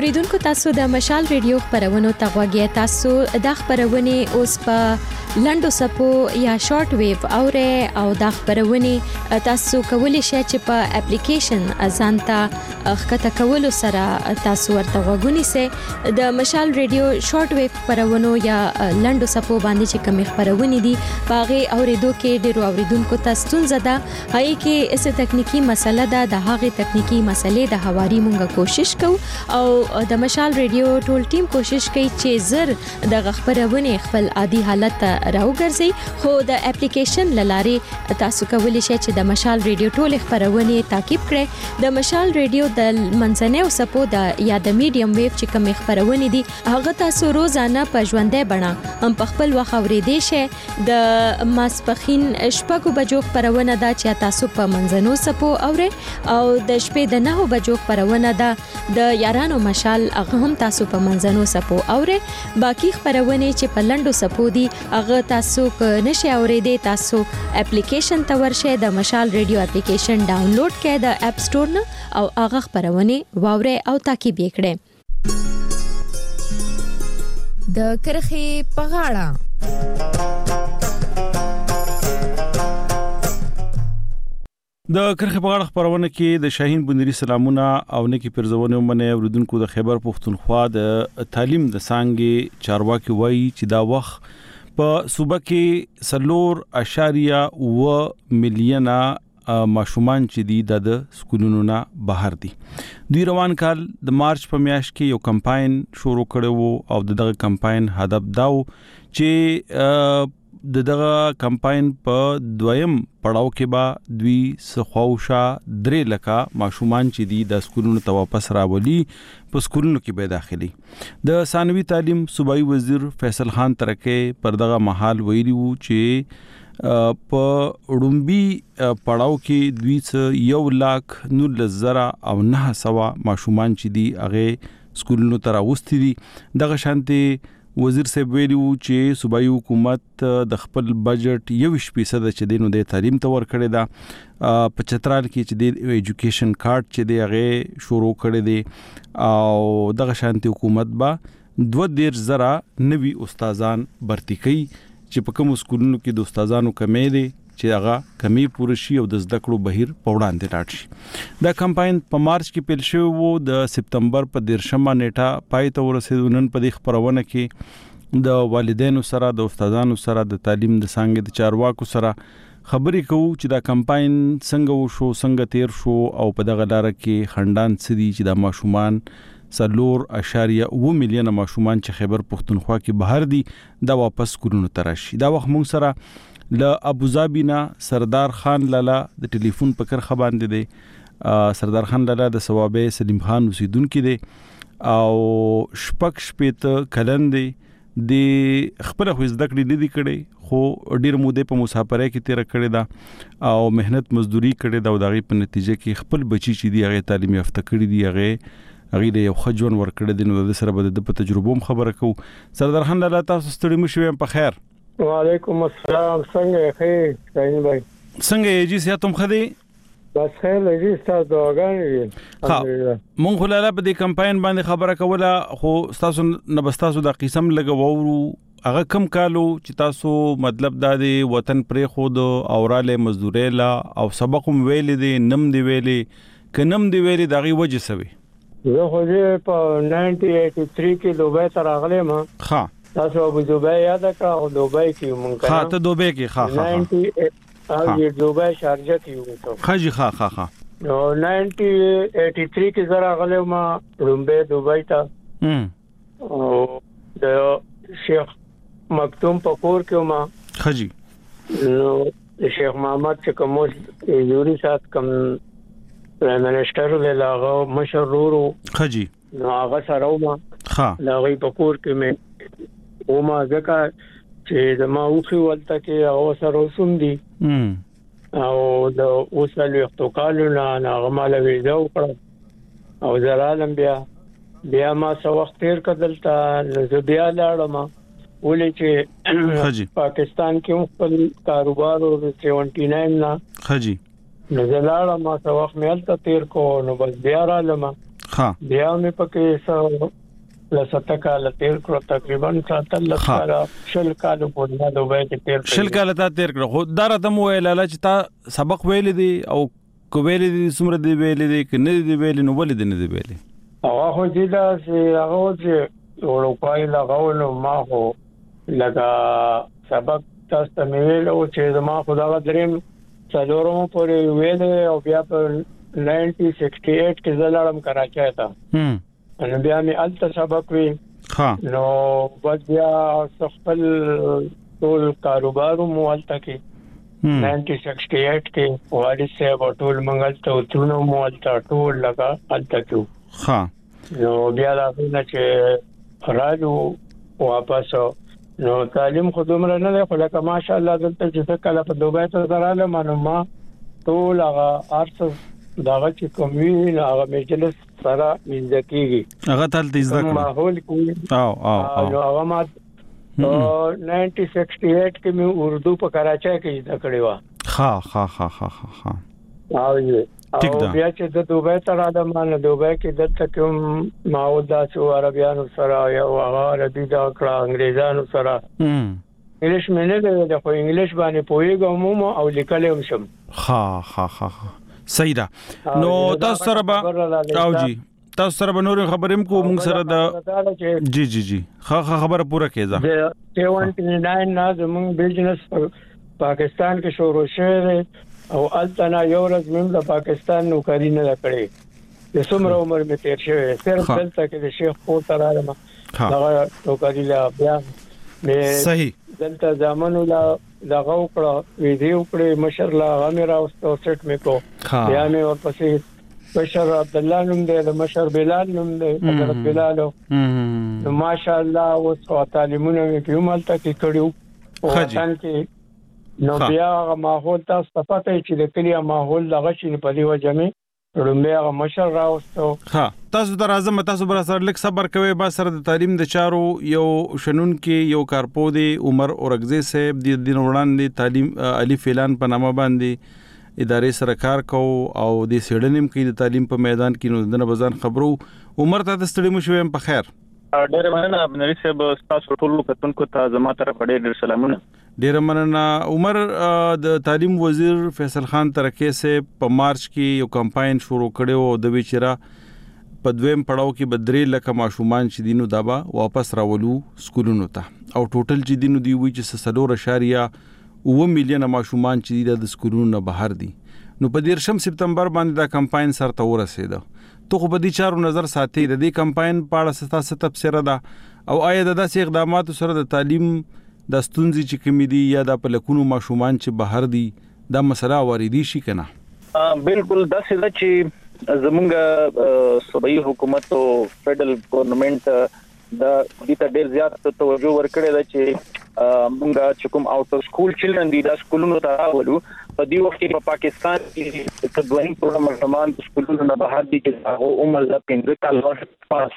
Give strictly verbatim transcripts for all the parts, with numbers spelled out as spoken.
اوریدونکو تاسو د مشال ریډیو خبرونو ته غوږی تاسو د خبرونه اوس په لندو سپو یا شارټ ویو اوره او د خبرونه تاسو کولی شئ چې په اپلیکیشن ازانتا خکته کولو سره تاسو ورته غوږونی سي د مشال ریډیو شارټ ویو خبرونو یا لندو سپو باندې چې کوم خبرونه دي باغي اوریدو کې ډیرو اوریدونکو تاسو زده هاي کې اس تکنیکی مسله ده د هغه تکنیکی مسلې د حواري مونږه کوشش کوو او د مشال ریډیو ټول ټیم کوشش کوي چې زر د خبرونه خپل عادي حالت راوګرځي خو د اپلیکیشن لاره تاسو کولی شئ چې د مشال ریډیو ټول خبرونه تعقیب کړئ د مشال ریډیو د منځنۍ او سپو د یا د میډیم ویو چې کوم خبرونه دي هغه تاسو روزانه په ژوندۍ بڼه هم په خپل وخت اورېدئ شئ د ماسپخین شپږو بجو خبرونه ده چې تاسو په منځنو سپو اورئ او د شپې د نهو بجو خبرونه ده د یارانو مشال هغه هم تاسو په منځنو سپو اوره باقی خبرونه چې په لندو سپو دي هغه تاسو ک نشي اوریدي تاسو اپلیکیشن ته ورشه د مشال ریډیو اپلیکیشن ډاونلوډ کړئ د اپ سٹور نه او هغه خبرونه واوره او تعقیب کړئ د کرخي پغاړه د کرخ په اړه خبرونه کې د شاهین بندري سلامونه او نکی پرزونه ومنه اوریدونکو د خیبر پختونخوا د تعلیم د سانګي چارواکي وایي چې دا وخت په صوبه کې سلور اشاریه و میلیونه ماشومان چې دي د سکولونو نه بهر دي دوی روان کال د مارچ په میاشت کې یو کمپاین شروع کړو او دغه کمپاین هدف داو چې د دغه کمپاین په دویم پړاو کې با دوی سخواوشا درې لکه ماشومان چې دي د سکولونو ته واپس راولي په سکولونو کې به داخلي د ثانوي تعلیم صوبایي وزیر فیصل خان ترکه پر دغه محل ویلي وو چې په وډمبي پړاو کې دوی څه یو لاک نور زره او نه سوا ماشومان چې دي هغه سکولونو ته راوستي دي دغه شانتي وزیر صاحب ویلو چې صوبایي حکومت د خپل بجټ یو فیصد چې دینو د تعلیم ته ور کړی دا په چترال کې چې د ایجوکیشن کارت چې دی هغه شروع کړی دی او دغه شانتي حکومت با دوه ډیر زره نوي استادان برتی کوي چې په کوم سکولونو کې د استادانو کمې دي چې هغه کمی پوره شي او د زده کړو بهیر په وړاندې لاړ شي دا کمپاین په مارچ کې پیل شو وو د سپتمبر په دیرشمه نیټه پای ته ورسېدو نن په دې خبرونه کې د والدینو سره د استادانو سره د تعلیم د څنګه د چارواکو سره خبرې کوو چې دا کمپاین څنګه وشو څنګه تیر شو او په دغه لار کې خندان سدي چې د ماشومان سلور اشاریه و میلیونه ماشومان چې خیبر پختونخوا کې بهر دي دا واپس کورونو ته راشي دا وخت مونږ سره ل ابوظبي نه سردار خان لالا د ټلیفون په کرخه باندې دی سردار خان لالا د ثوابه سلیم خان اوسیدونکو دی او شپک شپته کلن دی د خپل خو زده کړې نه دي کړې خو ډیر موده په مسافرۍ کې تیر کړې ده او مهنت مزدوري کړې ده او دغه په نتیجه کې خپل بچی چې دی هغه تعلیم یافته کړی دی هغه هغه د یو خجون ور کړی دی نو د سره به د تجربه خبره کو سردار خان لالا تاسو ستړي مشوي په خیر وعلیکم السلام څنګه خیر شاهین بھائی څنګه یې جی سیاتم خدي بس خیر لږی تاسو دعاګانې ها مونږ خلاله په دې کمپاین باندې خبره کوله خو تاسو نه بس تاسو د قسم لګوورو هغه کم کالو چې تاسو مطلب د وطن پرې خود اوراله مزدوري لا او سبق ویل دي نم دی ویلي کنم دی ویلي دغه وجه سوي زه خو دې په ناینټین ایټي تھری کې دوبه تر راغله ما ها تاسو ابو دوبه یاد کړه او دوبه کې مونږ ها ته دوبه کې ها ها ها او یې دوبه شارجه کې وته خاجي ها ها ها نو ناینټین ایټي تھری کې زرا غله ما رومبه دوبه ته هم او د شیخ مکتوم پکور کې ما خاجي نو شیخ محمد چې کوم یوري سات کوم پرایم منسٹر له لاغه مشرورو خاجي نو هغه سره ما ها لاغي پکور کې مې او ما ځکه چې د ما اوخي ولته کې او سره وسوم دي او د اوسلو اختقالو نه نغماله ویزا وکړه او زرالم بیا بیا ما څو وخت تیر کدلته نو بیا لاړم ولې چې پاکستان کې خپل کاروبار او سیونټی ناین نه خجی نو زلاړم ما څو وخت مې الته تیر کو نو بس بیا رالم ها بیا مې پکې سو لسته کال تیر کړو تقریبا ساتل لسته شل کال په دوبۍ کې تیر شل کال تا تیر کړو خو دا راته مو ویل چې تا سبق ویل دي او کو ویل دي سمره دی ویل دي کنه دی ویل نو ول دي نه دی ویل هغه خو دې دا چې هغه چې ورپای لغاونو ما خو لکه سبق تاسو ته ویل او چې ما خو دا دریم څلورم پورې ویل او بیا په نائنٹین سکسٹی ایٹ کې زلالم کراچي تا هم نو بیا مې الته سبق وی ها نو بس بیا خپل ټول کاروبار مو الته کې نائنٹین سکسٹی ایٹ کې والد صاحب ټول منګل ته تونو مو الته ټول لگا الته کې ها نو بیا دا نه چې راځو واپس نو تعلیم خودم را نه خو لکه ماشاءالله دلته چې کله په دوبۍ ته دراله مانو ما ټول هغه ارڅ داغه چې کومین هغه مجلس سره مزدکیږي هغه تل دې ځکه ماحول کوي او او او هغه ما نائنٹین سکسٹی ایٹ کې مې اردو په کراچۍ کې زده کړې و ها ها ها ها ها او او بیا چې د دوبۍ ته راځم نو دوبۍ کې دلته کوم ماودا چې عربيانو سره یا هغه عربي دا کړه انګريزانو سره انګلیش مې نه دی خو انګلیش باندې پوهیږم او لیکل هم شم ها ها ها صحیح ده نو تاسو سره به او جی تاسو سره به نور خبرې مکو موږ سره د جی جی جی ها خبره پوره کړه سیونټی ناین نه زموږ بزنس پاکستان کې شروع شوه او التنا یو ورځ موږ د پاکستان نوکری نه کړې د څومره عمر مې تیر شوی صرف دلته کې د شیخ پور تر راځم دا نوکری لا بیا مې صحیح دلته ځامنو لا دغه وکړه ویډیو کړې مشر لا غمه راوستو سټ مې کو بیا مې ورپسې مشر عبد الله نوم دی د مشر بلال نوم دی حضرت بلال نو ماشاءالله اوس تعلیمونه مې کوم الته کې کړیو او ځان کې نو بیا هغه ماحول تاسو ته پته چې د کلیه ماحول دغه شي په دی وجه مې رومبه هغه مشر راوستو ها تاسو در اعظم تاسو بر سره لیک صبر کوي با سره د تعلیم د چارو یو شنن کې یو کارپو دی عمر اورغزی صاحب د دین وړاندې تعلیم الف اعلان په نامه باندې ادارې سره کار کو او د سیډنیم کې د تعلیم په میدان کې نو دنه بزان خبرو عمر ته ستړي مو شوم په خیر ډېر مننه بنري صاحب تاسو ټول کتونکو ته زما طرف ډېر سلامونه ډېر مننه عمر د تعلیم وزیر فیصل خان ترکه سه په مارچ کې یو کمپاین شروع کړو او د ویچرا په دویم پړاو کې بدري لکه ماشومان چې دینو دابا واپس راولو سکولونو ته او ټوټل چې دینو دی وی چې سلور اشاریه و میلیونه ماشومان چې د سکولونو نه بهر دي نو په دیرشم سپتمبر باندې دا کمپاین سره ته ورسېده تو خو په دې چارو نظر ساتي د دې کمپاین په اړه ستاسو تفسیر ده او آیا د داسې اقداماتو سره د تعلیم د ستونزې چې کمی دي یا د پلکونو ماشومان چې بهر دي دا مسله واردی شي کنه بالکل دا څه چې زمونږ صوبایي حکومت او فدرل ګورنمنت دا د ډېر زیات توجه ورکړی دا چې مونږه چې کوم اوټ اف سکول چلډرن دي دا سکولونو ته راولو په دې وخت کې په پاکستان کې تدوین پروګرام سامان سکولونو نه بهر دي چې هغه عمر د پنځه کال پاس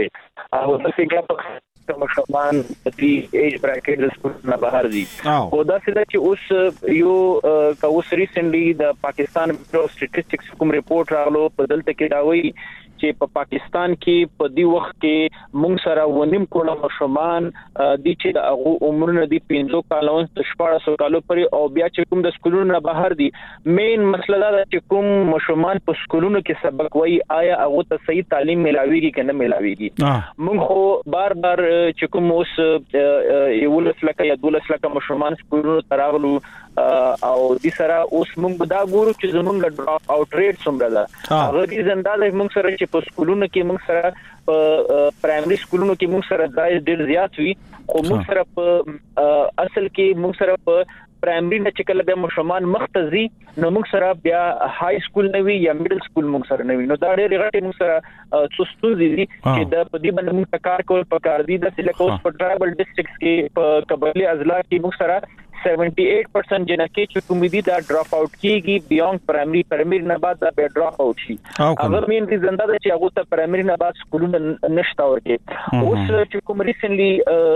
کړي او د فکر په مشمان د ایج براکټ د سکولونو نه بهر دي او دا څه چې اوس یو کا اوس ریسنټلی د پاکستان سټیټسټکس کوم ریپورت راغلو په دلته کې دا وایي چې په پاکستان کې په دې وخت کې موږ سره ونیم کوله مشمان د چې د هغه عمرونه د پنځه کالو څخه شپږ سوه کالو پورې او بیا چې کوم د سکولونو نه بهر دي مین مسله دا چې کوم مشمان په سکولونو کې سبق وایي آیا هغه ته صحیح تعلیم ملاويږي کنه ملاويږي موږ خو بار بار چې کوم اوس یو لسلکه یا دولس لکه مشمان سکولونو تراغلو او د سره اوس موږ دا ګورو چې زمونږ ډراپ اوټ ریټ څومره ده هغه دې زنده موږ سره په سکولونو کې موږ سره په پرایمري سکولونو کې موږ سره ډېر زیات وي خو موږ سره په اصل کې موږ سره په پرایمري نه چې کله به مشمان مختزي نو موږ سره بیا های سکول نه وي یا میډل سکول موږ سره نه وي نو دا ډېر غټي موږ سره څوستو دي چې د په دې باندې موږ کار کول پکار دي د سلیکوس په ټرایبل ډیسټریکټس کې په قبایلی اضلاع کې موږ سره seventy-eight percent جنکه چې کوم دي دا ډراپ اوټ کیږي بیونډ پرایمري پرایمري نه بعد دا به ډراپ اوټ شي هغه مين دي زنده چې هغه ته پرایمري نه بعد سکولونه نشته ورته اوس چې کوم ریسنټلی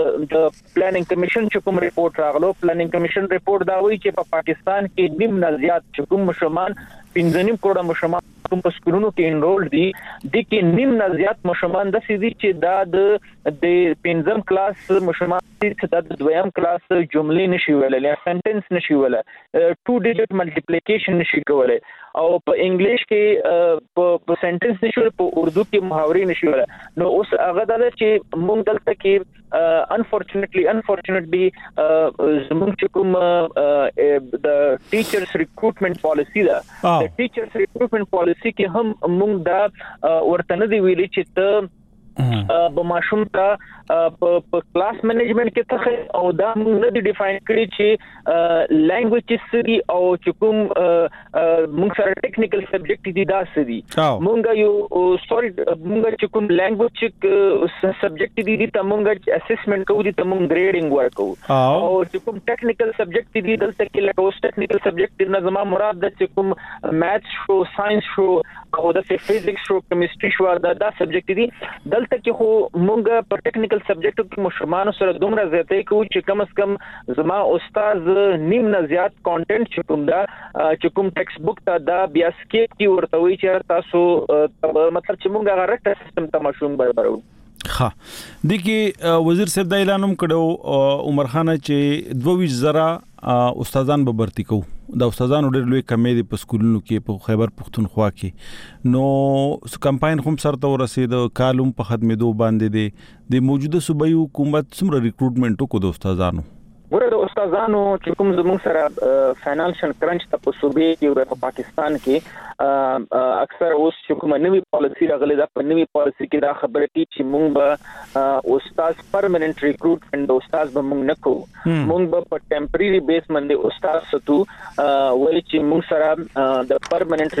د پلانینګ کمیشن چې کوم ریپورت راغلو پلانینګ کمیشن ریپورت دا وایي چې په پاکستان کې نیم نه زیات چې کوم مشمان پنځه کروڑه مشرمان کوم په سکولونو کې انرول دي د کې نیم نه زیات مشرمان د سيدي چې دا د د پنځم کلاس مشرمان چې د دویم کلاس جملې نشي ویلای یا سنټنس نشي ویلای ټو ډیجټ ملټیپلیکیشن نشي کولای او په انګلیش کې په سنټنس نشي په اردو کې محاورې نشي ویلای نو اوس هغه د چې موږ دلته کې انفورچونټلی انفورچونټلی زموږ چې کوم د ټیچرز ریکروټمنټ پالیسی دا د ټیچرز ریکروټمنټ پالیسی کې هم موږ دا ورته نه دی ویلي چې ته په ماشوم ته په کلاس منیجمنت کې ته او دا موږ نه دی ډیفاین کړی چې لانګویج سری او چې کوم موږ سره ټیکنیکل سبجیکټ دي دا سری موږ یو سوري موږ چې کوم لانګویج سبجیکټ دي ته موږ اسسمنت کوو دي ته موږ ګریډینګ ورکو او چې کوم ټیکنیکل سبجیکټ دي دلته کې لکه اوس ټیکنیکل سبجیکټ نه زما مراد د چې کوم میث شو ساينس شو او د فزیکس شو کیمستري شو دا دا سبجیکټ دي دلته کې خو موږ په ټیکنیکل سبجیکټ کې مشرمانو سره دومره زیاتې کوو چې کم از کم زما استاد نیم نه زیات کانټینټ چې کوم دا چې کوم ټیکسټ بوک ته دا بیا سکیپ کی ورته وی چې تاسو مطلب چې موږ هغه رټ سیستم ته مشوم برابرو ها د کې وزیر صاحب د اعلانوم کړو عمر خان چې دوه زره استادان به برتی کو د استادانو ډېر لوی کمې دي په سکولونو کې په خیبر پختونخوا کې نو کمپاین هم سره ورسید کالم په خدمتو باندې دي د موجوده صوبایي حکومت څومره ریکروټمنټ کو د استادانو ګوره د استادانو چې کوم زموږ سره فینانشل کرنچ ته په صوبې کې او په پاکستان کې اکثر اوس چې کوم نوې پالیسی راغلي دا په نوې پالیسی کې دا خبره دي چې موږ به استاد پرمننت ریکروټمنټ د استاد به موږ نه کوو موږ به په ټمپرری بیس باندې استاد ستو ولې چې موږ سره د پرمننت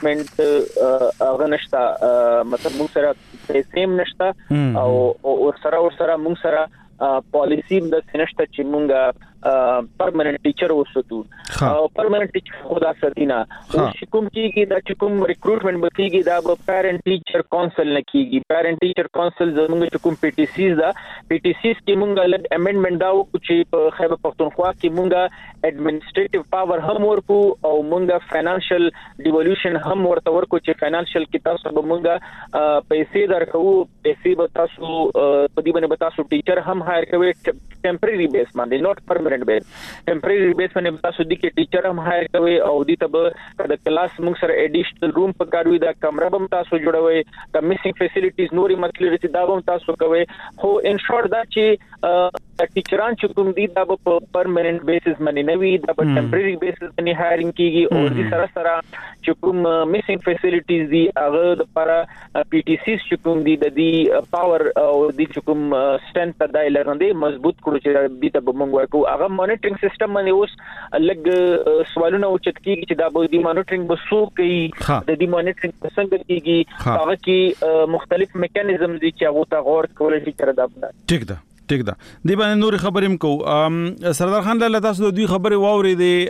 ریکروټمنټ اغنشتا مطلب موږ سره پیسې نشته او او سره او سره موږ سره پالیسی د سنشت چې مونږه پرمننت ټیچر وساتو او پرمننت ټیچر خدا ستینا چې کوم کیږي دا چې کوم ریکروټمنټ به کیږي دا به پیرنټ ټیچر کونسل نه کیږي پیرنټ ټیچر کونسل زموږ چې کوم پی ټی سیز دا پی ټی سیز کې مونږه لږ امندمنت دا چې په خیبر پختونخوا کې مونږه ایڈمنسټریټیو پاور هم ورکو او مونږه فینانشل ډیولوشن هم ورته ورکو چې فینانشل کې تاسو به مونږه پیسې درکو پیسې به تاسو په دې باندې به تاسو ټیچر هم هایر کوي ټمپرری بیس باندې نوٹ پرمننت بیس ټمپرری بیس باندې تاسو د کې ټیچر هم هایر کوي او د ته د کلاس موږ سره اډیشنل روم پکاروي دا کمره هم تاسو جوړوي د میسینګ فیسیلیټیز نوري مسلې چې دا هم تاسو کوي خو ان شورت دا چې ټیچران چې کوم دي دا په پرمننت بیسس باندې نه وي دا په ټمپرری بیسس باندې هایرینګ کیږي او د سره سره چې کوم میسینګ فیسیلیټیز دي هغه د لپاره پی ټی سیز چې کوم دي د دې پاور او د چې کوم سټرنث د لرندې مضبوط کړو چې د ته بمنګ ورکو هغه مانیټرینګ سیستم باندې اوس لګ سوالونه اوچت کیږي چې دا به د مانیټرینګ بسو کوي د دې مانیټرینګ څنګه کیږي هغه کې مختلف میکانیزم دي چې هغه ته غور کول شي تر دا ټیک ده ټیک ده دی باندې نور خبرې کو سردار خان لاله تاسو د دوی خبرې واوري دي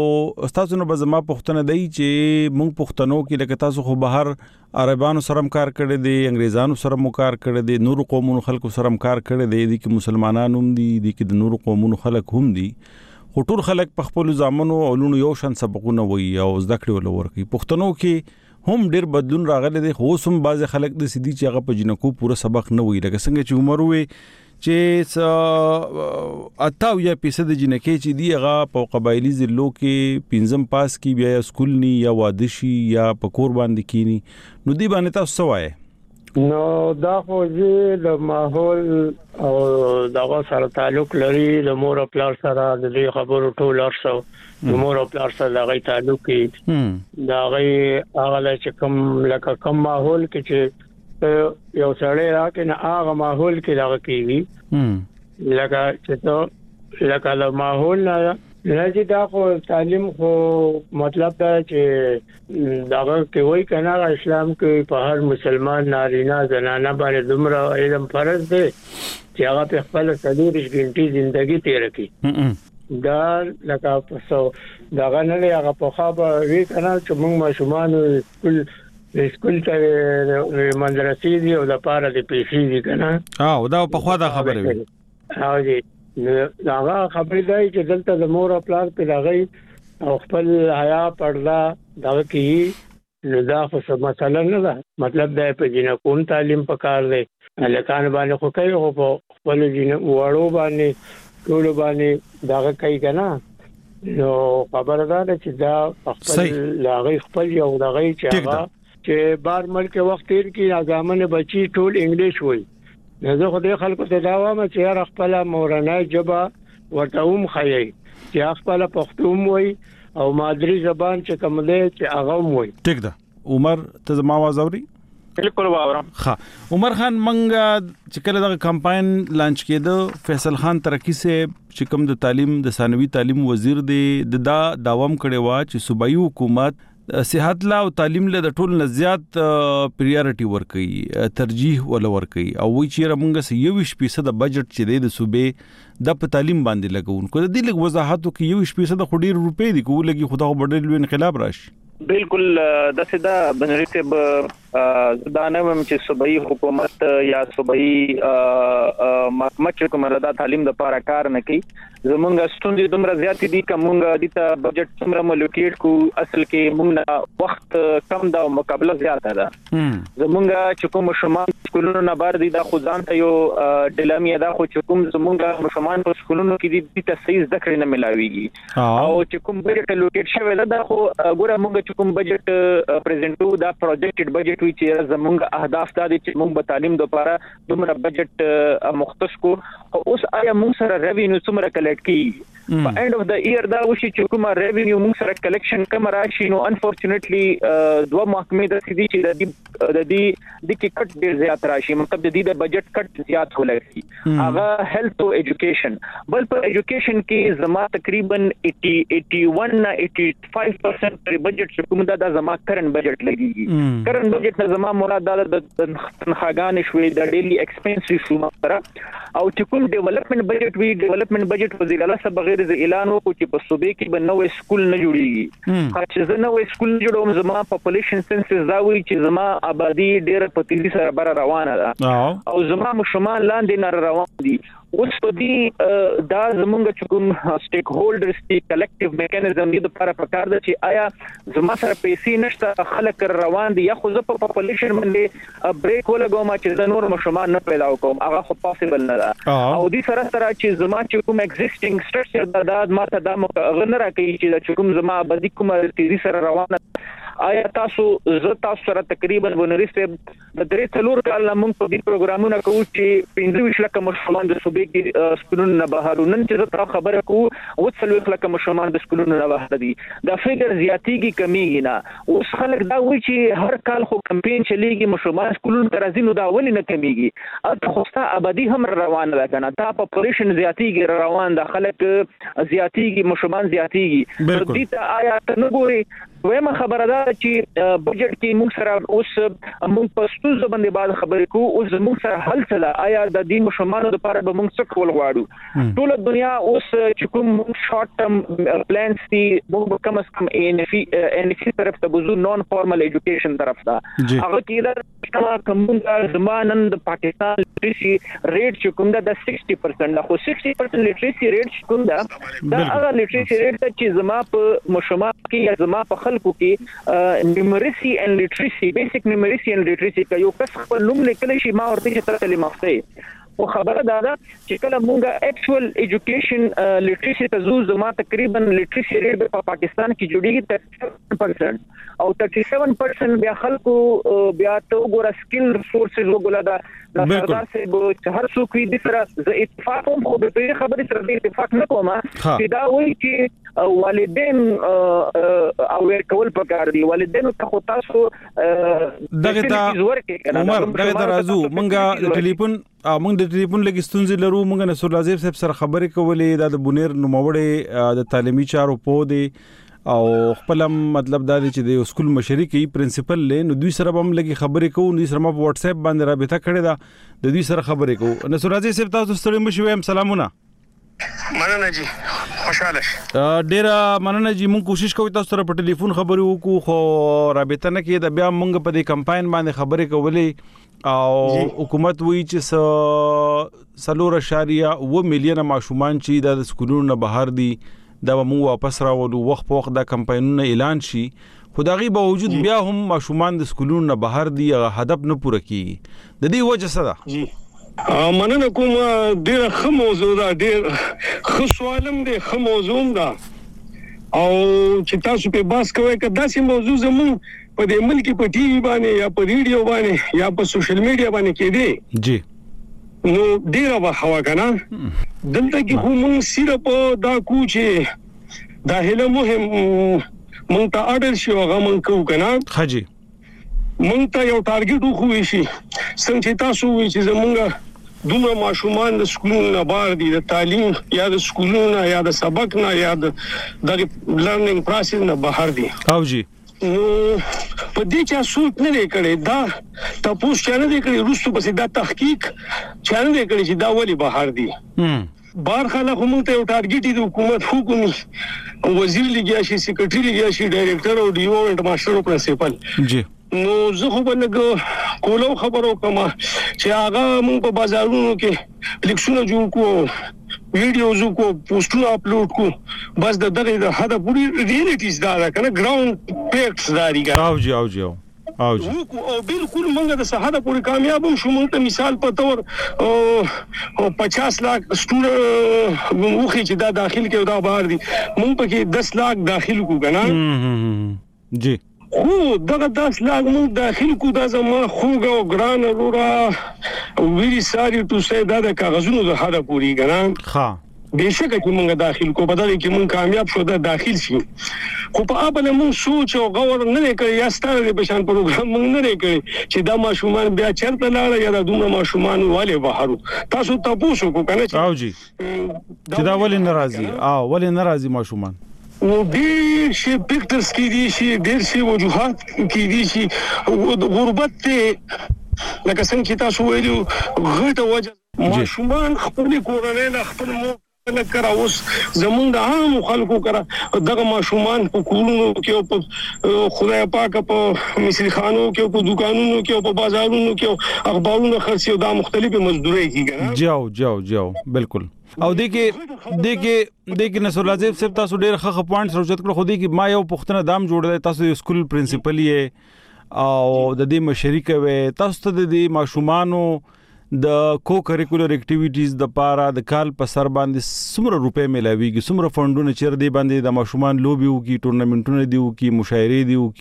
او تاسو نو به زما پښتنه دی چې مونږ پښتنو کې لکه تاسو خو بهر عربانو سره کار کړی دی انګریزانو سره کار کړی دی نور قومونو خلکو سره کار کړی دی د کې مسلمانانو هم دي د کې د نور قومونو خلک هم دي خو ټول خلک په خپل ځامنو او لونو یو شان سبقونه وي او زده کړې ول ورکي پښتنو کې هم ډیر بدلون راغلی دی خو سم باز خلک د سدي چې هغه په جنکو پوره سبق نه وي لکه څنګه چې عمر وي چې اتاو یا فیصد جنکې چې دی هغه په قبایلی ضلعو کې پنځم پاس کی بیا سکول ني یا وادشي یا په کور باندې کینی نو دی باندې تاسو سوای نو دا خو د ماحول او دغه سره تعلق لري د مور او پلار سره د دې خبرو ټول ارسو د مور او پلار سره دغه تعلق کې دا غي هغه چې کوم لکه کوم ماحول کې چې یو سړی راکنه هغه ماحول کې لږ کیږي لکه چې ته لکه د ماحول نه راځي دا خو تعلیم خو مطلب دا چې داغه کې وای کنه اسلام کې په هر مسلمان نارینه زنانه باندې دومره علم فرض دی چې هغه په خپل سلیریش ګنټي ژوندۍ تیر کړي دا لکه پسو داغه نه هغه په خابه وی کنه چې موږ ماشومان سکول سکول ته مدرسې دي او د پاره د پیسې دي کنه او دا په خوا دا خبره وي او دي هغه خبرې دی چې دلته د مور او پلار په لغې او خپل حیا پردا دا کی نو دا خو مثلا نه ده مطلب دا په جنکون تعلیم پکار دی لکان باندې خو کوي خو خپل جن وړو باندې ټول باندې دا کوي کنه نو خبردار چې دا خپل لاغي خپل یو دغه چې هغه چې بار ملک وخت تیر کی اعظمانه بچي ټول انګلیش وای زه خو دې خلکو ته دا وایم چې هر خپل مورنۍ ژبه ورته هم خایي چې خپل پښتو وای او مادری زبان چې کوم دی چې هغه وای ټیک ده عمر ته زما आवाज اوري بالکل واورم ها عمر خان منګه چې کله د کمپاین لانچ کېده فیصل خان ترکی سے چې کوم د تعلیم د ثانوي تعلیم وزیر دی د دا داوام کړي وا چې صوبایي حکومت صحت لا او تعلیم له د ټول نزيات پریارټي ورکړي ترجیح ول ورکړي او وی چې موږ یو ویش فیصد د بجټ چې د صوبې د په تعلیم باندې لګون کو د دې لګ وضاحت کوي یو ویش فیصد د خډیر روپې دی کو لګي خدا خو ډېر انقلاب راشي بالکل د سدا بنریته ب زدانم چې صوبایي حکومت یا صوبایي محکمه چې کومه د تعلیم د لپاره کار نه کوي زمونږ ستوندې دومره زیات دي کومه د بجټ څومره ملوکیټ کو اصل کې موږ وخت کم دا مقابله زیاته ده زمونږ چې کوم شومان سکولونو نه بار دي دا خو ځان ته یو ډیلامیا دا خو چې کوم زمونږ شومان په سکولونو کې دي ته صحیح ذکر نه ملاويږي او چې کوم بجټ لوکیټ شوی دا خو ګوره موږ کوم بجټ پریزنټو دا پروجیکټډ بجټ وی چې زموږ اهداف دا دي چې موږ په تعلیم د لپاره دومره بجټ مختص کو اوس آیا موږ سره ریوینیو څومره کلیکټ کی په اند اف د ایئر دا وشي چې کومه ریوینیو موږ سره کلیکشن کم راشي نو انفورچونټلی دوه محکمې د سړي چې د دې د دې د کې کټ ډیر زیات راشي مطلب د دې د بجټ کټ زیات ولګي هغه هیلث او ایجوکیشن بل په ایجوکیشن کې زما تقریبا اسی اسی ون نه اسی پنځه پرسنټ پر بجټ کوم دا زما کرن بجټ لګيږي کرن بجټ نه زما مراد د تنخواګان شوي د ډیلی ایکسپنسز شو مطلب او چې کوم ډیولپمنٹ بجټ وی ډیولپمنٹ بجټ وزیر اعلی صاحب بغیر د اعلان وکړو چې په صوبې کې به نوې سکول نه جوړیږي چې زه نوې سکول نه جوړوم زما پاپولیشن سنسس دا وی چې زما آبادی ډېر په تیزی سره بره روانه ده او زما مشمان لاندې نه روان دي اوس په دې دا زمونږ چې کوم سټیک هولډرز دي کلیکټیو میکانیزم دې لپاره پکار ده چې آیا زما سره پیسې نشته خلک روان دي یا خو زه په پاپولیشن باندې بریک ولګوم چې د نور مشمان نه پیدا وکم هغه خو پاسبل نه ده او دې سره سره چې زما چې کوم ایگزیسټینګ سټرکچر د داد ماته دا مغنه راکړي چې کوم زما آبادی کومه تیزی سره روانه آیا تاسو زه تاسو سره تقریبا ونریسته د درې څلور کال موږ په دې پروګرامونه کوو چې پنځه ویشت لکه مشمان د صوبې کې سکولونو نه بهر نن چې تاسو خبره کوو او څلور لکه مشمان د سکولونو نه بهر دي دا فګر زیاتیږي کمیږي نه اوس خلک دا وایي چې هر کال خو کمپاین چلیږي مشمان سکولونو ته راځي نو دا ولې نه کمیږي او خوستا آبادی هم روانه ده کنه دا پاپولیشن زیاتیږي روان ده خلک زیاتیږي مشمان زیاتیږي دې ته آیا ته نه ګوري وېما خبره ده چې بجټ کې موږ سره اوس موږ په ستونزو باندې بعد خبرې کوو اوس موږ سره حل څه آیا د دې مشمانو لپاره به موږ څه کول غواړو ټول دنیا اوس چې کوم شارټ ټرم پلانز دي موږ کم از کم ان اف ان اف طرف ته بوزو نون فارمل ایجوکیشن طرف ته هغه کې دا کومه زمانن د پاکستان لټریسي ریټ چې کوم دا شصت پرسنټ خو شصت پرسنټ لټریسي ریټ کوم دا دا هغه لټریسي ریټ چې زما په مشمان کې یا زما په خلکو کې نومریسي ان لټریسي بیسیک نومریسي ان لټریسي کا یو کس خپل نوم لیکلی شي ما ورته چې تر تعلیمافته او خبره دا ده چې کله مونږه اکچوال ایجوکیشن لټریسي ته زو زما تقریبا لټریسي ریټ په پاکستان کې جوړیږي تقریبا پرسنټ او سیمه پرسنټ بیا خلکو بیا ته وګوره سکل فورسز وګوره دا د سردار صاحب هر څوک دې سره ز اتفاق هم خو به خبرې سره دې اتفاق نه کوم چې دا وایي چې والدین او ورکول پکار دي والدین ته خو تاسو دغه تا عمر دغه درازو مونږه د ټلیفون مونږ د ټلیفون لګستونځ لرو مونږ نصر لازم صاحب سره خبرې کولې د بونیر نوموړې د تعلیمي چارو په دی او خپل مطلب دا دی چې د سکول مشري کې پرنسپل له نو دوی سره هم لګي خبرې کوو نو سره په واتس اپ باندې رابطه کړې ده د دوی سره خبرې کوو نصر لازم صاحب تاسو ستړي مشو هم سلامونه مننه جی خوشاله ډیر مننه جی مونږ کوشش کوو تاسو سره په ټلیفون خبرې وکړو خو رابطه نه کېده بیا مونږ په دې کمپاین باندې خبرې کولې او حکومت وی چې سلور اشاریه و میلیونه ماشومان چې د سکولونو نه بهر دي دا مو واپس راولو وخت په وخت دا کمپاینونه اعلان شي خو دا غي باوجود بیا هم ماشومان د سکولونو نه بهر دي هدف نه پوره کیږي د دې وجه څه ده؟ مننه کوم ډېر ښه موضوع ده ډېر ښه سوالم دی ښه موضوع ده او چې تاسو په باس کوئ که داسې موضوع زمون په دې ملک په ټي وي باندې یا په ریډیو باندې یا په سوشل میډیا باندې کېدی جی نو ډیره وخوا کنه دلته کې خو مونږ صرف دا کو چې دا هله مهم مونږ ته اډر شي هغه مونږ کو کنه خجی مونږ ته یو ټارګټ وخو شي څنګه چې تاسو وایي چې زمونږ دومره ماشومان د سکولونو نه بار دي د تعلیم یا د سکولونو یا د سبق نه یا د لرنینګ پروسس نه بهر دي او جی نو په دې چا سوچ نه کړي دا تاسو چې نه کړي روسو بس دا تحقیق چې نه کړي چې دا ولې بهر دي بار خلک هم ته یو ټارګټ دی حکومت حکومت وزیر لګیا شي سیکریټری لګیا شي ډایریکټر او ډیو او ماستر او پرنسپل جی نو زه خو بلګ کولو خبرو کوم چې هغه موږ په بازارونو کې فلیکسونه جوړ کو ویډیوز کو پوسټونه اپلوډ کو بس د دغه د هدا پوری ریالیټیز دا کنه ګراوند فیکټس داري او جی او جی او جی او بالکل موږ د صحه پوری کامیاب شو موږ ته مثال په تور او پچاس لاک سټوډنټ موږ چې دا داخل کې دا بهر دي موږ پکې دس لاک داخل کو کنه جی خو دغه داس لاګ مونږ داخل کو دا زما خوګه او ګران ورورا ویری ساری تو سه دا د کاغذونو د هدا پوری ګران ها بهشکه چې مونږ داخل کو بدل کې مونږ کامیاب شو دا داخل شي خو په اول مونږ سوچ او غور نه کړی یا ستاره د بشان پروګرام مونږ نه کړی چې دا ماشومان بیا چرته لاړ یا دا دومره ماشومان والے بهارو تاسو تاسو کو کنه او جی چې دا ولې ناراضي او ولې ناراضي ماشومان نو ډېر شي پکټرز کې دي شي ډېر شي وجوهات کې دي شي غربت ته لکه څنګه چې تاسو ویلو غټه وجه ماشومان خپل کورنۍ نه خپل مو نه کرا اوس زمونږ د عام خلکو کرا دغه ماشومان په کورونو کې په خدای پاک په مصری خانو کې په دکانونو کې په بازارونو کې اخبارونو خرڅي دا مختلفه مزدوري کیږي جاو جاو جاو بالکل او دغه دغه دغه نصر لازم صاحب تاسو ډیر ښه پوینټ سروچت کړو خو دغه ما یو پښتنه دام جوړ دی تاسو سکول پرنسپل یې او د دې مشرک وې تاسو ته د ماشومانو د کو کریکولر اکټیویټیز د پاره د کال په سر باندې څومره روپے ملاويږي څومره فندونه چیر دی باندې د ماشومان لوبي او کی ټورنمنټونه دی او کی مشاعرې دی او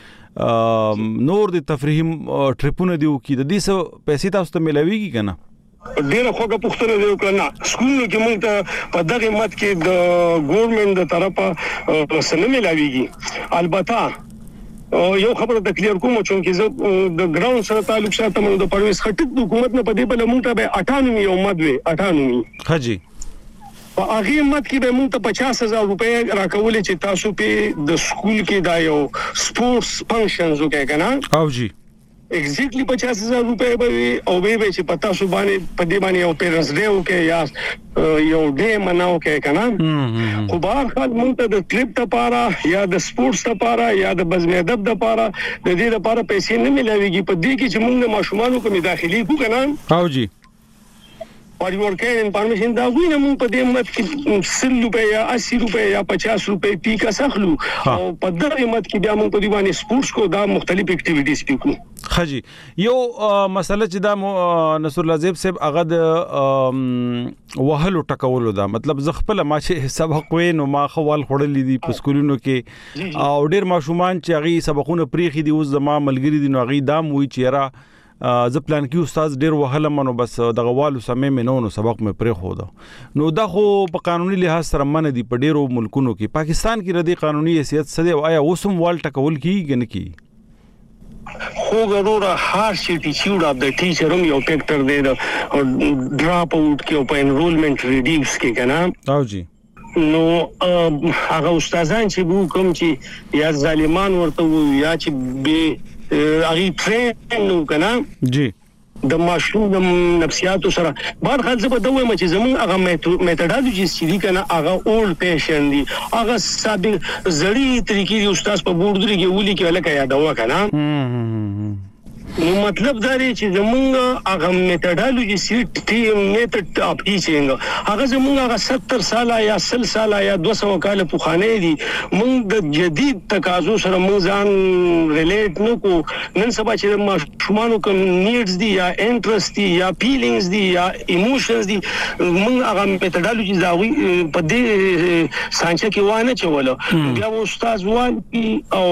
کی نور د تفریحي ټریپونه دی او کی د دې څه پیسې تاسو ته ملاويږي کنه ډیره خوګه پښتنه دی کنه سکول کې موږ ته په دغه مت کې د ګورنمنت د طرفه سنمه لاويږي البته یو خبره د کلیر کوم چې چې د ګراوند سره تعلق ساتم د پرويز خټک د حکومت نه په دې بل موږ ته به اټانومي او مدوي اټانومي حاجی په هغه مت کې به موږ ته پچاس هزار روپے راکولې چې تاسو په د سکول کې دا یو سپورتس فنکشنز وکړئ کنه او جی ایگزیکټلی پچاس هزار روپے به او به به چې پتا سو باندې په دې باندې یو پیرنټس ډے وکي یا یو ډے مناو کې کنه خو بهر حال مونږ ته د ټریپ لپاره یا د سپورتس لپاره یا د بزم ادب لپاره د دې لپاره پیسې نه ملويږي په دې کې چې مونږ د ماشومانو کومې داخلي کو کنه او جی اور یو ورکې انفارمیشن دا وینم مونږ په دې مت کې سل روپے یا اسی روپے یا پچاس روپے پی کا سخلو او په دغه مت کې بیا مونږ په دې باندې سپورتس کو دا مختلف اکټیویټیز پیکو خجی یو مسله چې دا نصر لازم صاحب هغه د وهلو ټکولو دا مطلب ز خپل ما چې سبق وین او ما خوال خړلې دي په سکولونو کې او ډیر ماشومان چې هغه سبقونه پریخي دي اوس زما ملګری دي نو هغه دام وی چې را ز پلان کې استاد ډیر وهله منو بس دغه والو سمې مې نو سبق مې پرې خو دا نو دا خو په قانوني لحاظ سره من دي په ډیرو ملکونو کې پاکستان کې ردی قانوني حیثیت سده او آیا اوسم وال ټکول کیږي نه کی خو ضروره هر شي ټیچر اف د ټیچر هم یو فیکٹر دی د ډراپ اوټ کې او په انرولمنت ریډیوس کې کنه او جی نو هغه استادان چې بو کوم چې یا ظالمان ورته یا چې به هغه ټرین نو کنه جی د ماشوم د نفسیاتو سره بهر خل زبر دوه مچ زمون هغه میتھډالوجی چې دي کنه هغه اولډ پیشن دي هغه سابق زړی طریقې دي استاد په بورډ کې ولي کې لکه یادوا کنه نو مطلب دا دی چې زمونږ هغه میتډالوجي سیټ ټیم میتډ اپ ټیچینګ هغه زمونږ هغه ستر ساله یا سل ساله یا دوه سوه کال پخوانی دي. مونږ د جدید تقاضو سره مونږ ځان ریلیټ نه کو. نن سبا چې ماشومانو کوم نیډز دي یا انټرست دي یا فیلینګز دي یا ایموشنز دي مونږ هغه میتډالوجي زاوی په دې سانچه کې وانه چوله. بیا استاد وایي او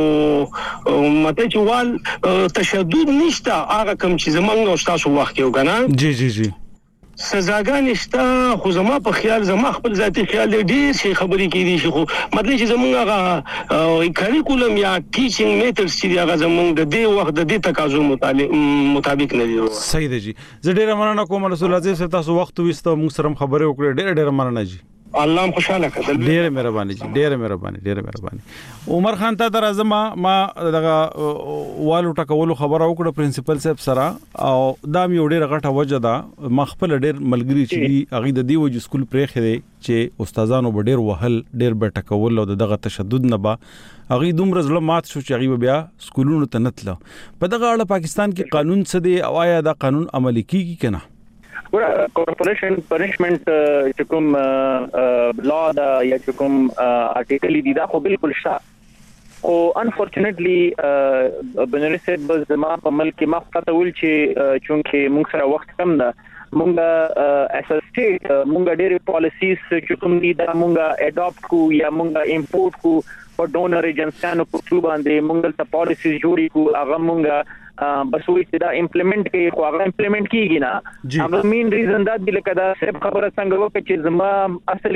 مته چې وال تشدد نشته هغه کوم چې زمونږ او تاسو وخت یو کنه. جی جی جی سزاګان شته خو زما په خیال زما خپل ذاتي خیال ډېر شي خبرې کېدي شي خو مطلب چې زمونږ هغه کریکولم یا ټیچینګ میتډز چې هغه زمونږ د دې وخت د دې تقاضو مطابق نه دي. صحیح دی جی. زه ډېر مننه کوم رسول الله صاحب تاسو وخت وستو موږ سره خبرې وکړې ډېر ډېر مننه جی. الله خوشاله کړه. ډېر مهرباني جی ډېر مهرباني ډېر مهرباني. عمر خان ته درازم ما دغه والو ټکولو خبره وکړه پرنسپل صاحب سره او دا مې ډېر غټه وجه ده. ما خپل ډېر ملګری چې هغه د دې وجه سکول پرې خېده چې استادانو به ډېر وهل ډېر به ټکول او دغه تشدد نه با هغه دومره ظلم مات شو چې هغه بیا سکولونو ته نتله. په دغه اړه پاکستان کې قانون څه دی او آیا دا قانون عملي کیږي کنه؟ ګوره کارپوریشن پنشمنت چې کوم لا دا یا چې کوم آرټیکل دی دا خو بالکل شته او انفورچونټلی بنری سیټ بس ما په ملک ما فتح ول چې چونکه موږ سره وخت کم ده مونږه اس اسټیټ مونږه ډېر پالیسیز چې کوم دي دا مونږه اډاپټ کو یا مونږه امپورټ کو په ډونر ایجنسیانو په څو باندې مونږه ته پالیسیز جوړی کو هغه مونږه بس وې چې دا امپلیمنٹ کې خو هغه امپلیمنٹ کیږي نه. هغه مین ریزن دا دی لکه دا صرف خبره څنګه وکړي چې زما اصل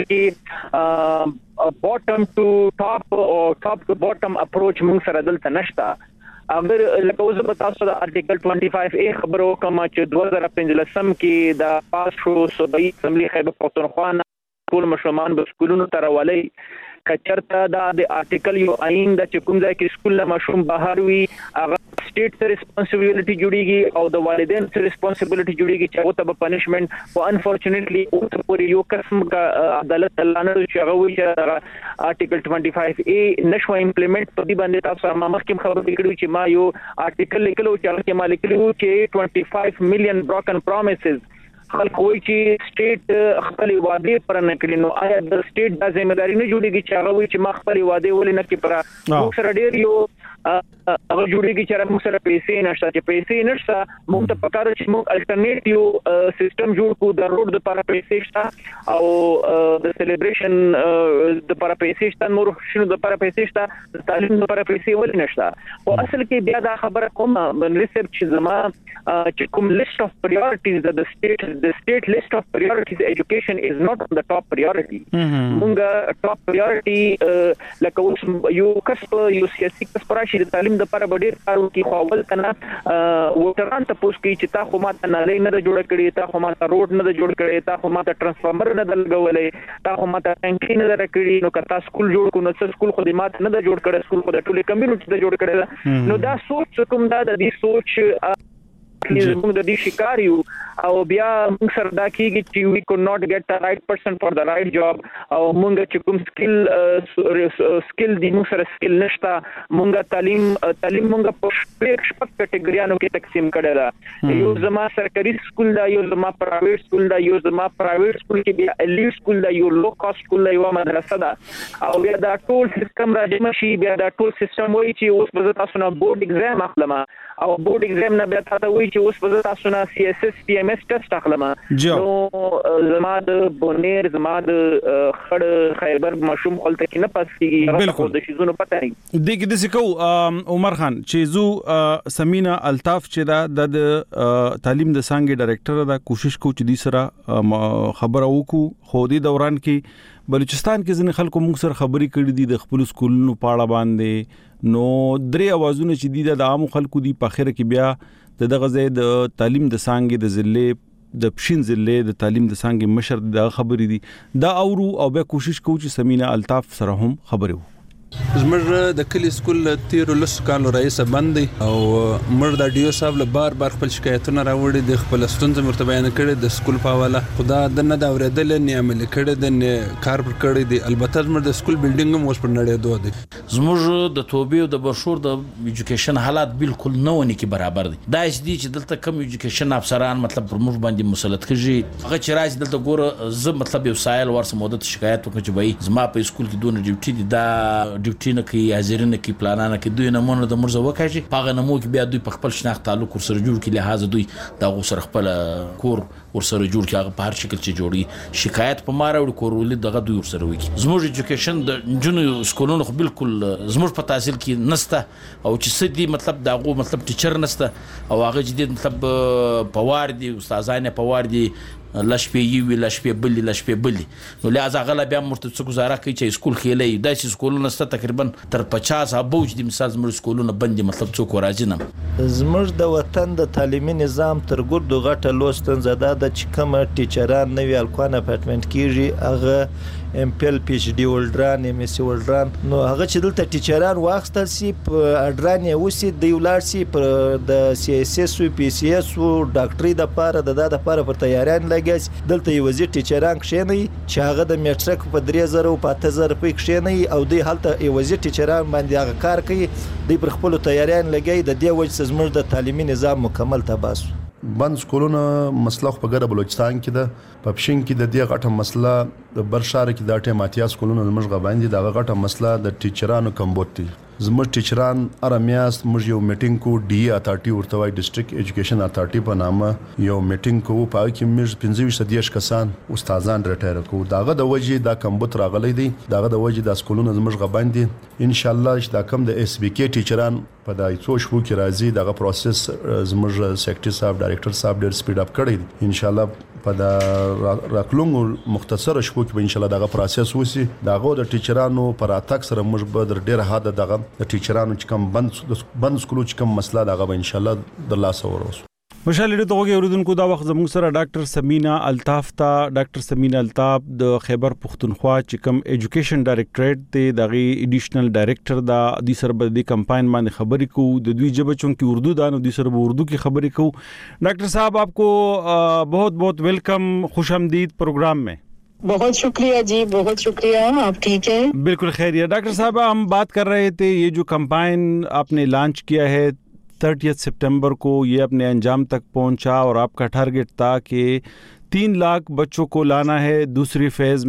کې باټم ټو ټاپ او ټاپ ټو باټم اپروچ مونږ سره دلته نشته. اگر لکه اوس په تاسو د ارټیکل پنځه پنځه ا خبرو کوم چې دوه زره پنځلسم کې دا پاس شو صوبایي اسمبلی خیبر پختونخوا ټول مشرمان به سکولونو ته راولي کچرته دا د ارټیکل یو آئین د چکم ځای کې سکول له مشروم بهر وي هغه سټیټ ته ریسپانسیبিলিټي جوړیږي او د والدین ته ریسپانسیبিলিټي جوړیږي چې هغه ته پنیشمنت او انفورچونټلی او ته پورې یو قسم کا عدالت لانه چې هغه وي چې ارټیکل پنځه پنځه ا نشو امپلیمنٹ په دې باندې تاسو ما مخکې خبرې کړې چې ما یو ارټیکل لیکلو چې هغه ما لیکلو چې پنځه میلیون بروکن پرومیسز خلک وایي چې سټیټ خپل وعده پر نه کړی نو آیا د سټیټ د ځمېداري نه جوړیږي چې هغه وایي چې ما خپل وعده ولې نه کړی پر موږ سره ډېر یو هغه جوړیږي چې موږ سره پیسې نشته چې پیسې نشته موږ ته پکاره چې موږ الټرنیټیو سیستم جوړ کړو د روډ لپاره پیسې شته او د سلیبریشن د لپاره پیسې شته نور شنو د لپاره پیسې شته د تعلیم لپاره پیسې ولې نشته او اصل کې بیا دا خبره کوم ریسرچ چې زما چې کوم لیست اف پرایورټیز د سټیټ the state list of priorities education is not on the top priority. مونږه top priority لکه اوس یو کس یو سیاسي کس پراشي د تعلیم د لپاره ډېر کار کوي خو اول کنه وټران ته پوښتنه کوي چې تا خو ماته نه لې نه جوړ کړی تا خو ماته روډ نه جوړ کړی تا خو ماته ترانسفارمر نه لګولې تا خو ماته ټانکي نه درکړي نو کتا سکول جوړ کو نو سکول خو دې ماته نه جوړ کړی سکول خو د ټولې کمیونټي ته جوړ کړی نو دا سوچ کوم دا د دې سوچ موږ د دې شکار یو او بیا موږ سره دا کیږي چې we could not get the right person for the right job او موږ چې کوم سکل سکل دی موږ سره سکل نشته موږ تعلیم تعلیم موږ په شپږ کټګوریانو کې تقسیم کړل دا یو زما سرکاري سکول دا یو زما پرایویټ سکول دا یو زما پرایویټ سکول کې بیا الیټ سکول دا یو لو کاست سکول دا یو مدرسه ده او بیا دا ټول سیستم راځي شي بیا دا ټول سیستم وایي چې اوس به تاسو نه بورډ ایگزام اخلم او بورډ ایگزام نه بیا تاسو وایي چې اوس به تاسو نه سی اس اس پی ام اس ټیسټ اخلم نو زما د بونیر زما د خړ خیبر مشوم خلته کې نه پاس کیږي د شیزونو پته نه دغه د سکو عمر خان چې زو سمینا الطاف چې دا د تعلیم د څنګه ډایریکټر دا کوشش کو چې د سره خبره وکړو خو د دوران کې بلوچستان کې ځنې خلکو موږ سره خبرې کړې دي د خپل سکولونو پاړه باندې نو درې اوازونه چې دي د عام خلکو دي په اخر کې بیا د دغه ځای د تعلیم د څنګه د ضلع د پښین ضلع د تعلیم د څنګه مشر د خبرې دي دا اورو او به کوشش کوو چې سمینا الطاف سره هم خبرې وو زموږ د کلی سکول تیر لس کالو رئیس بند او مر د ډیو صاحب له بار بار خپل شکایتونه راوړي د خپل ستونزې مرته بیان کړي د سکول په حواله خدا د نه دا اوریدل نه عمل کړي د کار پر کړي دی البته زموږ د سکول بلډینګ هم اوس پر نړۍ دوه دی زموږ د توبې او د برشور د ایجوکیشن حالات بالکل نه ونی کې برابر دي دا اس دي چې دلته کم ایجوکیشن افسران مطلب پر موږ باندې مسلط کړي هغه چې راځي دلته ګوره زه مطلب یو سایل ورسره مدت شکایت وکړم چې وای زما په سکول کې دونه ډیوټي دي دا ډیوټي نه کوي حاضرینه کې پلانانه کې دوی نه مونږ د مرزه وکړي پاغه نمو کې بیا دوی په خپل شناخت تعلق سره جوړ کړي لحاظ دوی دا غوسر خپل کور ورسره جوړ کړي هغه په هر شکل چې جوړي شکایت په ماره وړ کور ولې دغه دوی ورسره وکړي زموږ ایجوکیشن د جنو سکولونو خو بالکل زموږ په تحصیل کې نسته او چې سدي مطلب داغو مطلب ټیچر نسته او هغه جدي مطلب پوار دي استادانه پوار دي لشپې یو لشپې بلی لشپې بلی نو لہذا غلا بیا مرته څه گزاره کوي چې سکول خېلې داسې سکولونه ست تقریبا تر پچاس ابوج د مثال زموږ سکولونه بندي مطلب څوک راځي نه زموږ د وطن د تعلیمي نظام تر ګردو غټه لوستن زده د چې کوم ټیچران نوی الکوان اپارټمنټ کیږي هغه ام پی ال پی ایچ ډي ولډران ام اس سی ولډران نو هغه چې دلته ټیچران واخستل سي په اډران یې وسی د یولار سي پر د سی اس اس او پی سی اس او ډاکټري د پاره د د پاره پر تیاریان لګیس دلته یو وزیر ټیچران کښینی چې هغه د میټرک په درې زره او په اته زره په کښینی او د حالت یو وزیر ټیچران باندې هغه کار کوي د پر خپل تیاریان لګی د دې وجه زموږ د تعلیمي نظام مکمل تباس بند سکولونه مسله په ګډه بلوچستان کې ده په پښین کې د دې غټه مسله د برشار کې د اټه ماتیا سکولونه زموږ باندې د غټه مسله د ټیچرانو کمبوت دي زموږ ټیچران ارمیاس موږ یو میټینګ کو ډي اتارټي ورته وای ډیسټریکټ ایجوکیشن اتارټي په نامه یو میټینګ کو په کې موږ پنځه ویشت دیش کسان استادان ریټایر کو داغه د وجې دا کمبوت راغلی دی داغه د وجې د سکولونو زموږ باندې ان شاء الله چې دا کم د اس بي کې ټیچران په دای څو شپو کې راځي دغه پروسس زموږ سیکریټری صاحب ډایریکټر صاحب ډیر سپیډ اپ کړی ان شاء الله په دا راکلونګو مختصر شپو کې ان شاء الله دغه پروسس وسی دغه د ټیچرانو پر اتاک سره موږ به ډیر هاده دغه د ټیچرانو چې کوم بند بند سکولو چې کوم مسله دغه ان شاء الله د لاسه ورسو مشال لري دغه اوریدونکو دا وخت زموږ سره ډاکټر سمینا الطاف تا ډاکټر سمینا الطاف د خیبر پختونخوا چې کوم ایجوکیشن ډایریکټریټ ته دغه ایډیشنل ډایریکټر دا د سربر د کمپاین باندې خبرې کو د دوی جبه چون کې اردو دا نو د سربر اردو کې خبرې کو ډاکټر صاحب आपको बहुत बहुत वेलकम खुशामदीद प्रोग्राम में बहुत शुक्रिया जी बहुत शुक्रिया आप ठीक हैं बिल्कुल खैरियत डॉक्टर साहब हम बात कर रहे थे ये जो कैंपेन आपने लॉन्च किया है तीस सितंबर को ये अपने अंजाम तक पहुंचा और आपका टारगेट था कि तीन लाख बच्चों को लाना है दूसरी फेज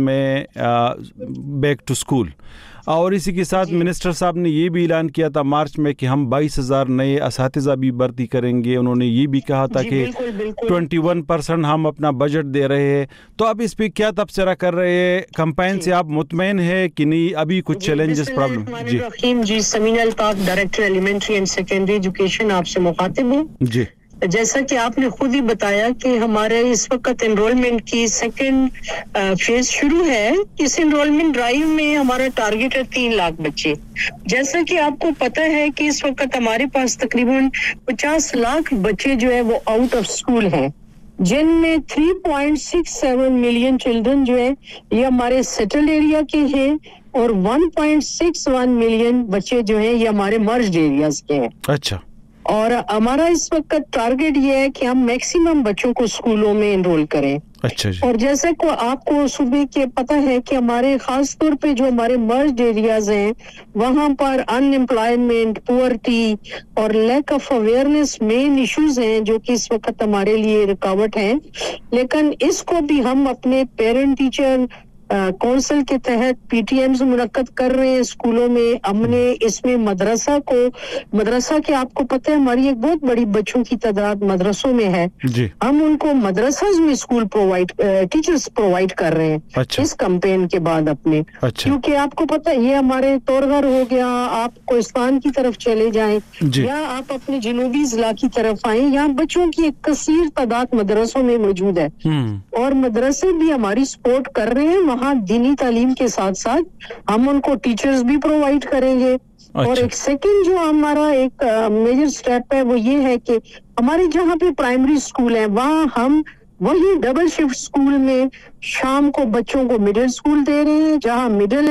में बैक टू स्कूल और इसी के साथ मिनिस्टर साहब ने ये भी ऐलान किया था मार्च में कि हम बाईस हज़ार नए असातिज़ा भी भर्ती करेंगे उन्होंने ये भी कहा था कि इक्कीस परसेंट हम अपना बजट दे रहे हैं तो अब इस पे क्या तबसरा कर रहे हैं कैंपेन से आप मुतमईन है कि नहीं अभी कुछ चैलेंजेस प्रॉब्लम जी Rahim ji Samina Altaf director elementary and secondary education आपसे मुखातिब हूं जी जैसा कि आपने खुद ही बताया कि हमारे इस वक्त एनरोलमेंट की सेकंड फेज शुरू है इस एनरोलमेंट ड्राइव में हमारा टारगेट है तीन लाख बच्चे जैसा कि आपको पता है कि इस वक्त हमारे पास तकरीबन पचास लाख बच्चे जो है वो आउट ऑफ स्कूल हैं जिनमें तीन पॉइंट छह सात मिलियन चिल्ड्रन जो है ये हमारे सेटल्ड एरिया के हैं और एक पॉइंट छह एक मिलियन बच्चे जो हैं ये हमारे मर्ज्ड एरियाज के हैं अच्छा और हमारा इस वक्त टारगेट ये है कि हम मैक्सिमम बच्चों को स्कूलों में एनरोल करें अच्छा जी। और जैसे को आपको सुबह के पता है कि हमारे खास तौर पे जो हमारे मर्ज्ड एरियाज हैं वहां पर अनएम्प्लॉयमेंट पुअर्टी और lack of awareness main issues हैं जो कि इस वक्त हमारे लिए रुकावट है लेकिन इसको भी हम अपने पेरेंट टीचर काउंसिल के तहत पीटीएम्स मुनक्कद कर रहे हैं स्कूलों में हमने इसमें मदरसा को मदरसा के आपको पता है हमारी एक बहुत बड़ी बच्चों की तादाद मदरसों में है जी। हम उनको मदरसा में स्कूल प्रोवाइड टीचर्स प्रोवाइड कर रहे हैं अच्छा। इस कैंपेन के बाद अपने अच्छा। क्योंकि आपको पता है ये हमारे तौरगर हो गया आप कोस्तान की तरफ चले जाएं या आप अपने जनूबी जिला की तरफ आए यहाँ बच्चों की एक कसीर तादाद मदरसों में मौजूद है और मदरसे भी हमारी सपोर्ट कर रहे हैं वहाँ दीनी तालीम के साथ साथ हम उनको टीचर्स भी प्रोवाइड करेंगे अच्छा। और एक सेकंड जो हमारा एक मेजर स्टेप है वो ये है कि हमारे जहाँ पे प्राइमरी स्कूल है वहाँ हम वही डबल शिफ्ट स्कूल में शाम को बच्चों को मिडिल स्कूल दे रहे हैं जहाँ मिडिल है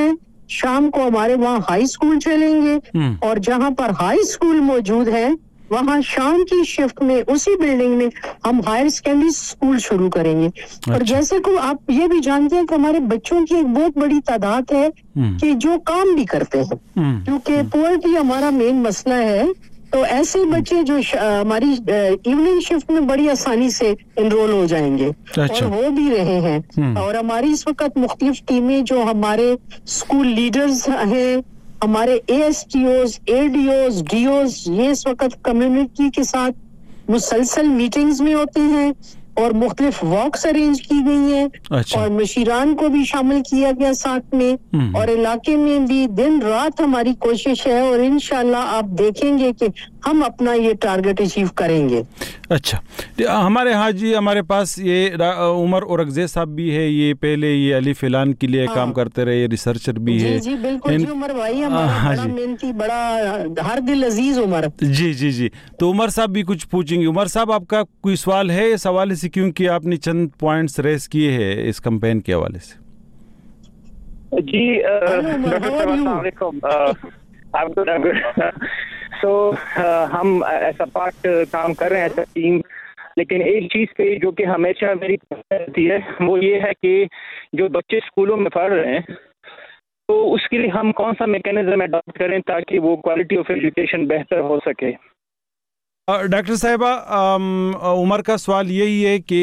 شام کو ہمارے وہاں ہائی اسکول چلیں گے اور جہاں پر ہائی اسکول موجود ہے وہاں شام کی شفٹ میں اسی بلڈنگ میں ہم ہائر سیکنڈری اسکول شروع کریں گے. اور جیسے کہ آپ یہ بھی جانتے ہیں کہ ہمارے بچوں کی ایک بہت بڑی تعداد ہے کہ جو کام بھی کرتے ہیں کیونکہ پورٹی ہمارا مین مسئلہ ہے. تو ایسے بچے جو ہماری ایوننگ شفٹ میں بڑی آسانی سے انرول ہو جائیں گے اور ہو بھی رہے ہیں. اور ہماری اس وقت مختلف ٹیمیں جو ہمارے اسکول لیڈرز ہیں, ہمارے اے ایس ٹی اوز, اے ڈی اوز, ڈی اوز, یہ اس وقت کمیونٹی کے ساتھ مسلسل میٹنگز میں ہوتے ہیں اور مختلف واکس ارینج کی گئی ہیں اور مشیران کو بھی شامل کیا گیا ساتھ میں, اور علاقے میں بھی دن رات ہماری کوشش ہے اور انشاءاللہ آپ دیکھیں گے کہ ہم اپنا یہ ٹارگٹ اچیو کریں گے. اچھا, ہمارے ہاں جی ہمارے پاس یہ عمر اورگزے صاحب بھی ہے, یہ پہلے یہ الف اعلان کے لیے کام کرتے رہے, یہ ریسرچر بھی ہے. جی بالکل جی, عمر بھائی ہمارا بڑا محنتی, بڑا ہر دل عزیز عمر. جی جی جی تو عمر صاحب بھی کچھ پوچھیں گے. عمر صاحب آپ کا کوئی سوال ہے اس حوالے سے, کیونکہ آپ نے چند پوائنٹس ریز کیے ہیں اس کمپین کے حوالے سے؟ جی ڈاکٹر صاحب السلام علیکم. سو ہم ایسا پارٹ کام کر رہے ہیں ایسا ٹیم, لیکن ایک چیز پہ جو کہ ہمیشہ میری رہتی ہے وہ یہ ہے کہ جو بچے اسکولوں میں پڑھ رہے ہیں تو اس کے لیے ہم کون سا میکینزم اڈاپٹ کریں تاکہ وہ کوالٹی آف ایجوکیشن بہتر ہو سکے. ڈاکٹر صاحبہ عمر کا سوال یہی ہے کہ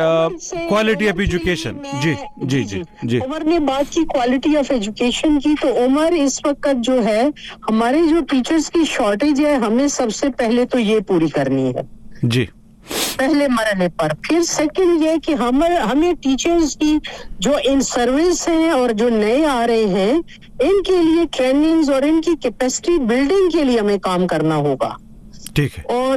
کوالٹی آف ایجوکیشن. جی جی جی جی عمر نے بات کی کوالٹی آف ایجوکیشن کی, تو عمر اس وقت جو ہے ہمارے جو ٹیچرز کی شارٹیج ہے ہمیں سب سے پہلے تو یہ پوری کرنی ہے جی پہلے مرحلے پر. پھر سیکنڈ یہ کہ ہم ہمیں ٹیچرز کی جو ان سروس ہیں اور جو نئے آ رہے ہیں ان کے لیے ٹریننگز اور ان کی کیپیسٹی بلڈنگ کے لیے ہمیں کام کرنا ہوگا. ٹھیک ہے. اور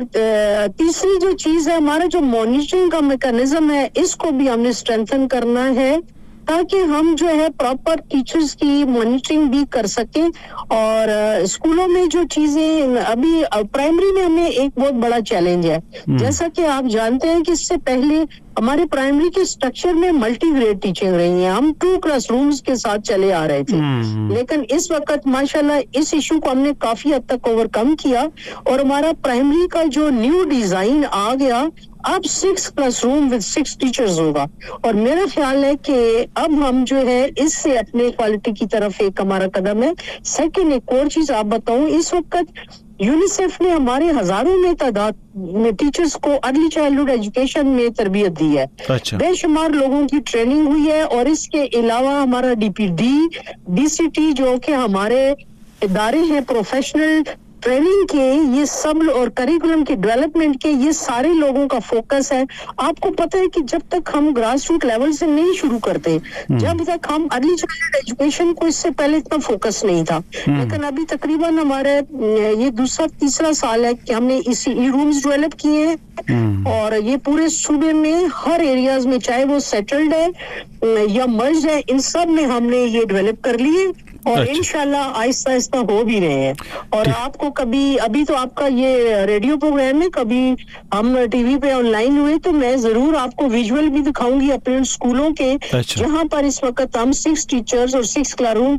تیسری جو چیز ہے ہمارا جو مانیٹرنگ کا میکانزم ہے اس کو بھی ہم نے اسٹرینتھن کرنا ہے تاکہ ہم جو ہے پراپر ٹیچرز کی مانیٹرنگ بھی کر سکیں. اور اسکولوں میں جو چیزیں ابھی پرائمری میں ہمیں ایک بہت بڑا چیلنج ہے, جیسا کہ آپ جانتے ہیں کہ اس سے پہلے ہمارے پرائمری کے اسٹرکچر میں ملٹی گریڈ ٹیچنگ رہی ہیں, ہم ٹو کلاس رومز کے ساتھ چلے آ رہے تھے, لیکن اس وقت ماشاءاللہ اس ایشو کو ہم نے کافی حد تک اوور کم کیا اور ہمارا پرائمری کا جو نیو ڈیزائن آ گیا اب سکس کلاس روم ود سکس ٹیچرز ہوگا. اور میرا خیال ہے کہ اب ہم جو ہے اس سے اپنے کوالٹی کی طرف ایک ہمارا قدم ہے. سیکنڈ ایک اور چیز آپ بتاؤں, اس وقت یونیسیف نے ہمارے ہزاروں میں تعداد میں ٹیچرز کو ارلی چائلڈہڈ ایجوکیشن میں تربیت دی ہے. بے شمار لوگوں کی ٹریننگ ہوئی ہے اور اس کے علاوہ ہمارا ڈی پی ڈی ڈی سی ٹی جو کہ ہمارے ادارے ہیں پروفیشنل ٹریننگ کے, یہ سب اور کریکولم کے ڈیولپمنٹ کے یہ سارے لوگوں کا فوکس ہے. آپ کو پتہ ہے کہ جب تک ہم گراس روٹ لیول سے نہیں شروع کرتے, جب تک ہم ارلی چائلڈہڈ ایجوکیشن کو اس سے پہلے اتنا فوکس نہیں تھا, لیکن ابھی تقریباً ہمارے یہ دوسرا تیسرا سال ہے کہ ہم نے اسی ای رومز ڈیولپ کیے ہیں اور یہ پورے صوبے میں ہر ایریاز میں چاہے وہ سیٹلڈ ہے یا مرجڈ ہے ان سب میں ہم نے یہ ڈیولپ کر لیے اور انشاءاللہ آہستہ آہستہ ہو بھی رہے ہیں. اور آپ کو کبھی ابھی تو آپ کا یہ ریڈیو پروگرام ہے, کبھی ہم ٹی وی پہ آن لائن ہوئے تو میں ضرور آپ کو ویژول بھی دکھاؤں گی اپنے اسکولوں کے جہاں پر اس وقت ہم سکس ٹیچرز اور سکس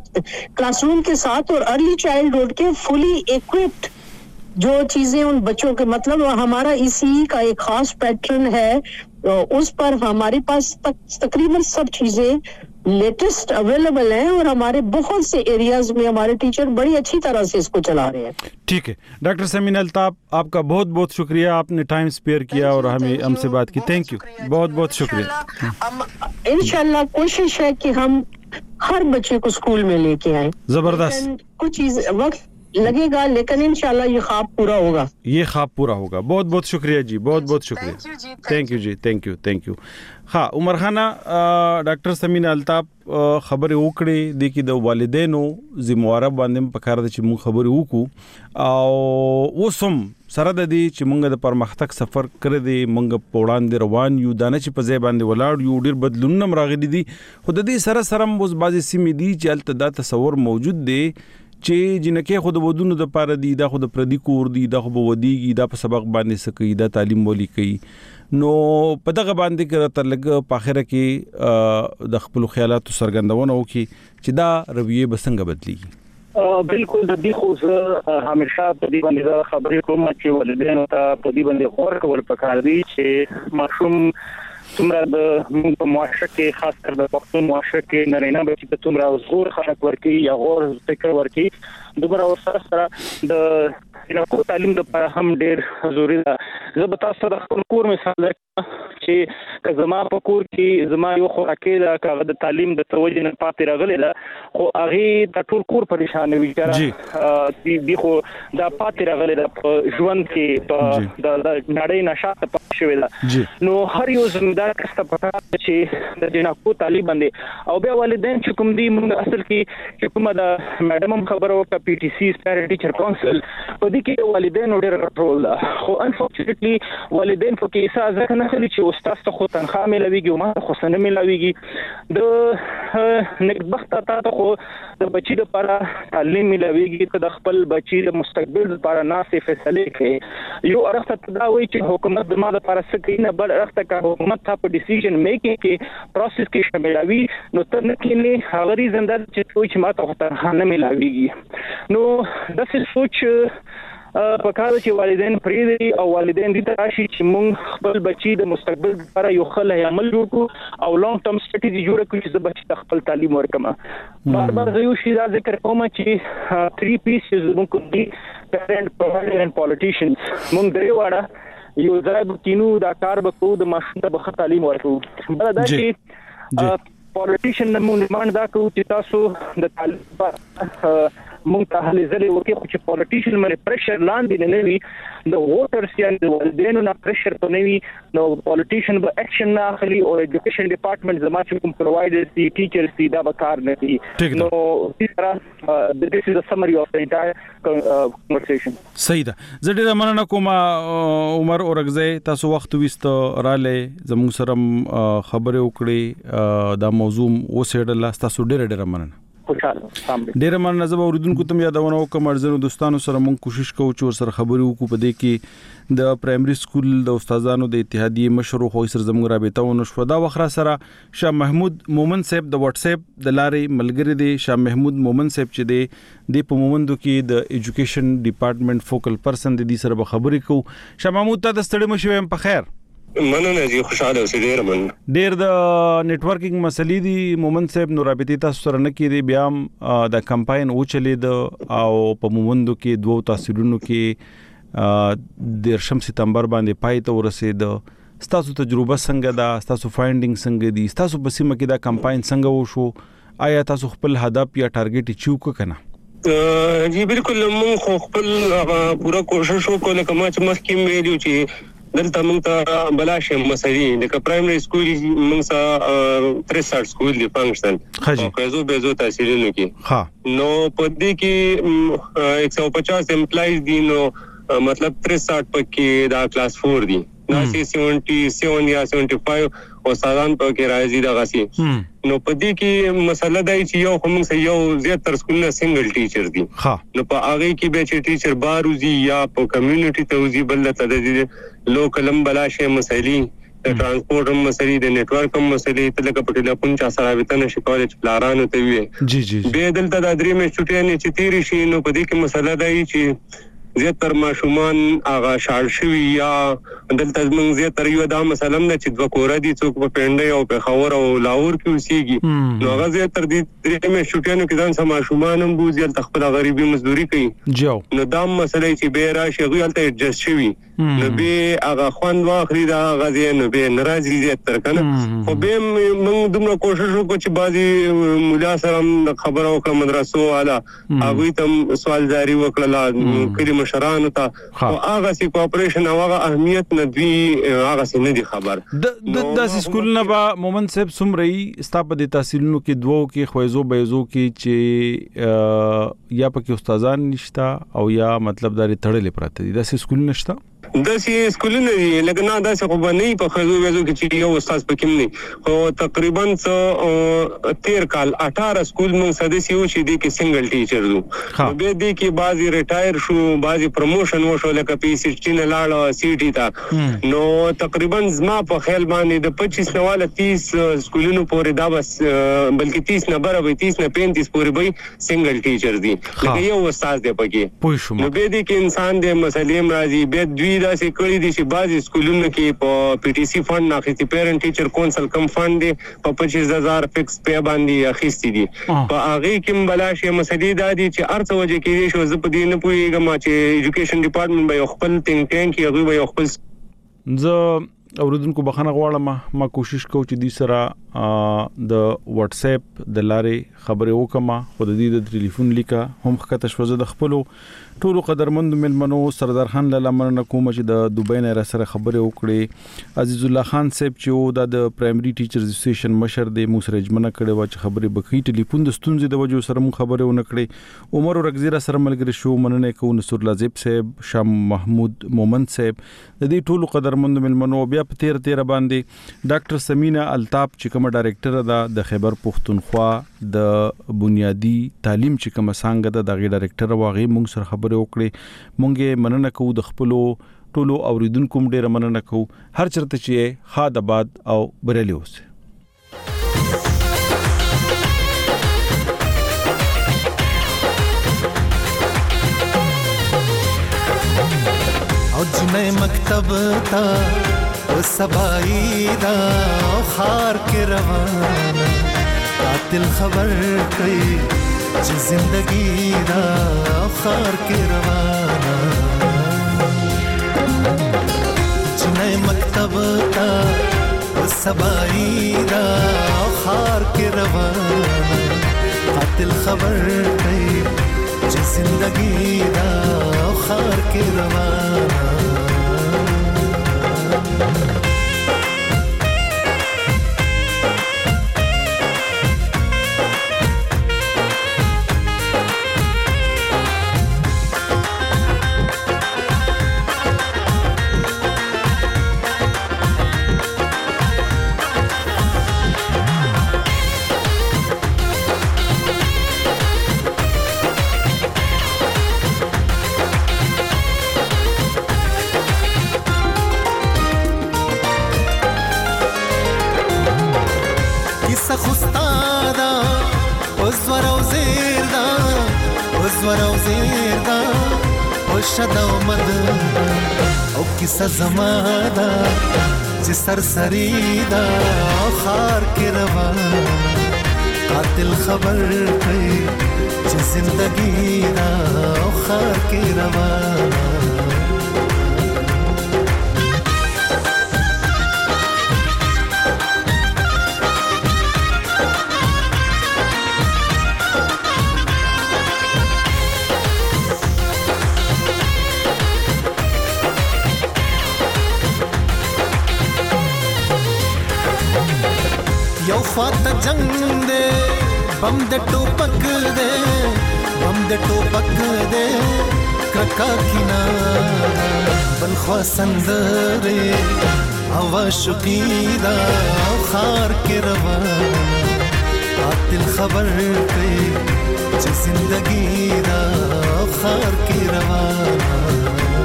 کلاس روم کے ساتھ اور ارلی چائلڈہڈ کے فلی ایکوپڈ جو چیزیں ان بچوں کے, مطلب ہمارا ای سی ای کا ایک خاص پیٹرن ہے, اس پر ہمارے پاس تقریباً سب چیزیں لیٹسٹ اویلیبل ہیں اور ہمارے بہت سے ایریاز میں ہمارے ٹیچر بڑی اچھی طرح سے اس کو چلا رہے ہیں. ٹھیک ہے ڈاکٹر سمین الطاف, آپ کا بہت بہت شکریہ, آپ نے ٹائم اسپیئر کیا اور ہمیں ہم سے بات کی. تھینک یو, بہت بہت شکریہ. انشاءاللہ کوشش ہے کہ ہم ہر بچے کو اسکول میں لے کے آئیں. زبردست. کچھ چیز وقت لگے گا لیکن انشاءاللہ یہ خواب پورا ہوگا, یہ خواب پورا ہوگا. بہت بہت شکریہ جی, بہت بہت شکریہ. تھینک یو جی, تھینک یو تھینک یو. ہاں عمر خانہ, ډاکټر سمین الطاف خبرې وکړې د کې د والدینو ذمہواره باندې پکار ده چې موږ خبرې وکړو او اوس هم سره د دې چې موږ د پرمختګ سفر کړی دی, موږ په وړاندې روان یو, دا نه چې په ځای باندې ولاړ یو, ډېر بدلونونه هم راغلي دي, خو د دې سره سره هم اوس بعضې سیمې دي چې هلته دا تصور موجود دی چې جنکه خود ودونو د پاره دی دا خود پردي کور دی دا خو ودیږي دا په سبق باندې سکی دا تعلیم ولي کوي نو په دغه باندې کړه تر لګ په اخره کې د خپل خیالاتو سرګندونه وکي چې دا رویه بسنګ بدلیږي بالکل د دې خو همیشه په دې باندې خبرې کوم چې والدین ته په دې باندې غور کول پکار دي چې ماشوم څومره د په معاشره کې خاص کر د پښتون معاشره کې نارینه بچی ته څومره زغور خلک ورکی یا غور فکر ورکی دومره سره سره د علاقو تعلیم لپاره هم ډیر ضروری ده. زه به تاسو د خپل کور مثال درکړم چې که زما په کور کې زما یو خوراکي ده که د تعلیم د توجه نه پاتې راغلی ده خو هغه د ټول کور پریشان وي چې دی خو دا پاتې راغلی ده په ژوند کې په د نړۍ نشاط پاتې شوی ده نو هر یو زمیندار کسته پتا چې د جنکو تعلیم باندې او بیا والدین چې کوم دي موږ اصل کې چې کومه د میډم هم خبره وکړه پی ټي سی پیرنټ ټیچر کونسل په دې کې والدین ډېر رول ده خو انفورچونټلی والدین په کې اساس ځکه نه خلي چې استاد ته خو تنخواه ملويږي او ما خو سن ملويږي د نکبخت ته خو د بچی لپاره تعلیم ملويږي ته د خپل بچی د مستقبل لپاره ناسې فیصله کوي یو ارخته تداوی چې حکومت د ما لپاره سکه نه بل ارخته کا حکومت ته په ډیسیژن میکینګ کې پروسس کې شاملوي نو تر نه کې هغه ریزن در چې څوک ما ته تنخواه نه ملويږي نو د څه سوچ په کار چې والدین پریدي او والدین دې ته راشي چې موږ خپل بچي د مستقبل لپاره یو خل عمل جوړ کړو او لانګ ټرم سټریټیجی جوړ کړو چې بچي خپل تعلیم ورکما بار بار یو شی دا ذکر کوم چې تھری پیسز موږ دي پیرنټ پرووایډر اند پالیټیشنز موږ درې واړه یو ځای تینو دا کار وکړو د ماشوم ته به تعلیم ورکړو بل دا چې پالیټیشن موږ مان دا کوو چې تاسو د تعلیم په مونږ ته هلي ځلې وکړي خو چې پالیټیشن باندې پریشر لاندې نه وي د ووټرز یا د والدینو نه پریشر ته نه وي نو پالیټیشن به اکشن نه اخلي او ایجوکیشن ډپارټمنټ زما چې کوم پرووایډرز دي ټیچرز دي دا به کار نه کوي نو this is a summary of the entire conversation. صحیح ده. زه ډېر مننه کوم عمر اورګزی تاسو وخت وست رااله زموږ سره خبرې وکړې دا موضوع وسېډل تاسو ډېر ډېر مننه. ډیر مننه زه به اوریدونکو ته یادونه وکم ارزنو دوستانو سره مونږ کوشش کوو چې سره خبرې وکړو په دې کې د پرایمري سکول د استادانو د اتحادیه مشر خو سر زموږ رابطه ونه شو دا وخره سره شاه محمود مومن صاحب د واتس اپ د لارې ملګری دی شاه محمود مومن صاحب چې دی د په مومندو کې د ایجوکیشن ډپارټمنټ فوکل پرسن د دې سره به خبرې کوو. شاه محمود ته د ستړي مشوم په خیر مننه جی خوشاله اوسې ډیر من ډیر د نتورکینګ مسلې دي مومن صاحب نو رابطې تاسو سره نه کېدی بیا د کمپاین او چلید او په مومندو کې دوه تحصیلونو کې د شم سپتمبر باندې پای ته ورسېد ستاسو تجربه څنګه ده تاسو فایندینګ څنګه دي تاسو په سیمه کې دا کمپاین څنګه وشو آیا تاسو خپل هدف یا ټارګټ چیو کنه جی بالکل موږ خو خپل پورا کوشش وکړو کومه چې مخکې ویلو چې دلته موږ ته بلاشه مسلې د پرایمري سکول موږ سره تریسټ سکول دی فنکشن او کزو بهزو تحصیلونو کې ها نو په دې کې ایک سو پچاس امپلایز دي نو مطلب تریسټ پکې دا کلاس فور دي دا سیونټي سیون یا سیونټي فایو او استادان په کې راځي دا غسي نو په دې کې مسله دا چې یو کوم څه یو زیاتره سکولونه سنگل ټیچر دي نو په هغه کې به چې ټیچر باروزي یا په کمیونټي ته وزي بل ته د لوکلم بلاشه مسلې د ترانسپورت هم مسلې د نتورک هم مسلې ته لکه په ټلیفون چا سره وته نشي کولای چې پلارانو ته وي جی جی به دلته د درې مې چټیانې چې تیری شي نو په دې کې مسله دا چې زیاتر ماشومان هغه شال شوی یا دلته موږ زیاتر یو دا مثلا چې د کور دي څوک په پنده او په خور او لاور کې اوسېږي نو هغه زیاتر دي درې مې شوټیانو کې ځان سم ماشومان هم بوزي تل خپل غریبي مزدوري کوي جو نو دا مسله چې به راشي غوي تل ایڈجسټ شوی نو به هغه خوند واخلي دا غزي نو به ناراضي زیاتر کنه خو به موږ دومره کوشش وکړو چې بازي مولا سره خبرو کوم مدرسو والا هغه ته سوال جاری وکړه کړي مشرانو ته او هغه سي کوآپریشن او هغه اهمیت نه دی هغه سي نه دی خبر د د سکول نه با مومن صاحب سمري استاپ د تحصیلونو کې دوو کې خويزو بيزو کې چې یا پکې استادان نشتا او یا مطلب داري تړلې پراته دي د سکول نشتا داسې سکولونه دي لکه نه داسې خو به نه وي په ښځو ویزو کې چې یو استاد پکې نه وي خو تقریبا څه تیر کال اټاره سکول موږ څه داسې یو چې دې کې سنګل ټیچر دو نو بیا دې کې بعضې ریټایر شو بعضې پروموشن وشو لکه پی سی ټي نه لاړه سی ټي ته نو تقریبا زما په خیال باندې د پچیس نه واله تیس سکولونو پورې دا بس بلکې تیس نه بره وي تیس نه پینتیس پورې به سنګل ټیچر دي لکه یو استاد دی پکې نو بیا دې کې انسان دی مسلې هم راځي بیا دوی داسې کړي دي چې بعضې سکولونو کې په پی ټي سي فنډ نه اخیستي پیرنټ ټیچر کونسل کم فنډ دی په پچیس هزار فکس پی باندې اخیستي دي په هغې کې هم بلا شي مسلې دا دي چې هر څه وجه کېدای شي زه په دې نه پوهېږم چې ایجوکیشن ډپارټمنټ به یو خپل تینک ټینک وي هغوی به یو خپل زه اوریدونکو بخښنه غواړم ما کوشش کوم چې دې سره د واتس اپ د لارې خبرې وکم خو د دې د ټلیفون لیکه هم ښکته شوه زه د خپلو ټولو قدرمند ملمنو سردار خان لاله مننه کوم چې د دوبۍ نه را سره خبرې وکړې عزیز الله خان صاحب چې د د پرایمري ټیچرز اسوسییشن مشر دی مو سره اجمنه کړې و چې خبرې بکې ټلیفون د ستونزې د وجو سره مو خبرې ونه کړې عمر رغزیرا سره ملګری شو مننه کوم نصر لازب صاحب شام محمود مومن صاحب د دې ټولو قدرمند ملمنو بیا په تیر تیر باندې ډاکټر سمینا الطاف چې کوم ډایریکټر ده د خیبر پختونخوا د بنیادی تعلیم چې کوم څنګه ده د ډایریکټر واغې مونږ سره خبرې وکړې مونږه مننه کوو د خپلو ټولو اوریدونکو ډیره مننه کوو هر چرته چې خاد آباد او بریلی اوسه او جنې مکتب تا او سبای دا خار کې روانه قاتل خبر کوي چې زندگی دا خار کې روانه جنې مکتب تا او سبای دا خار کې روانه قاتل خبر کوي چې زندگی دا خار کې روانه او کیسه زماده چې سرسری دا خار کې روان قاتل خبر کوي چې زندگی دا خار کې روان یو خواته جنگ دے بم د ټوپک دے بم د ټوپک دے کرکا کینا بل خوا سندره او شقی دا خار کې روان قاتل خبر کوي چې زندگی دا خار کې روان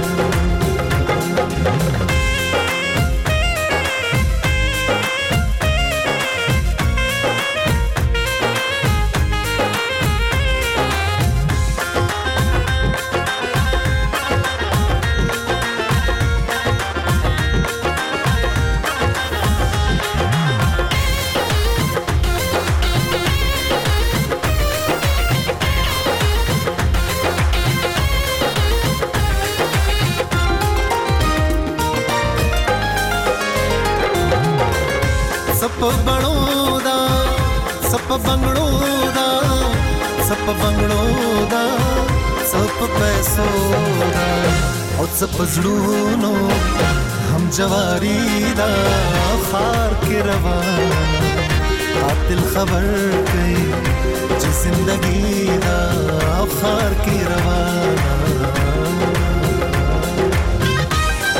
پزړونو هم جواری دا خار کې روان قاتل خبر کوي چې زندگی دا خار کې روان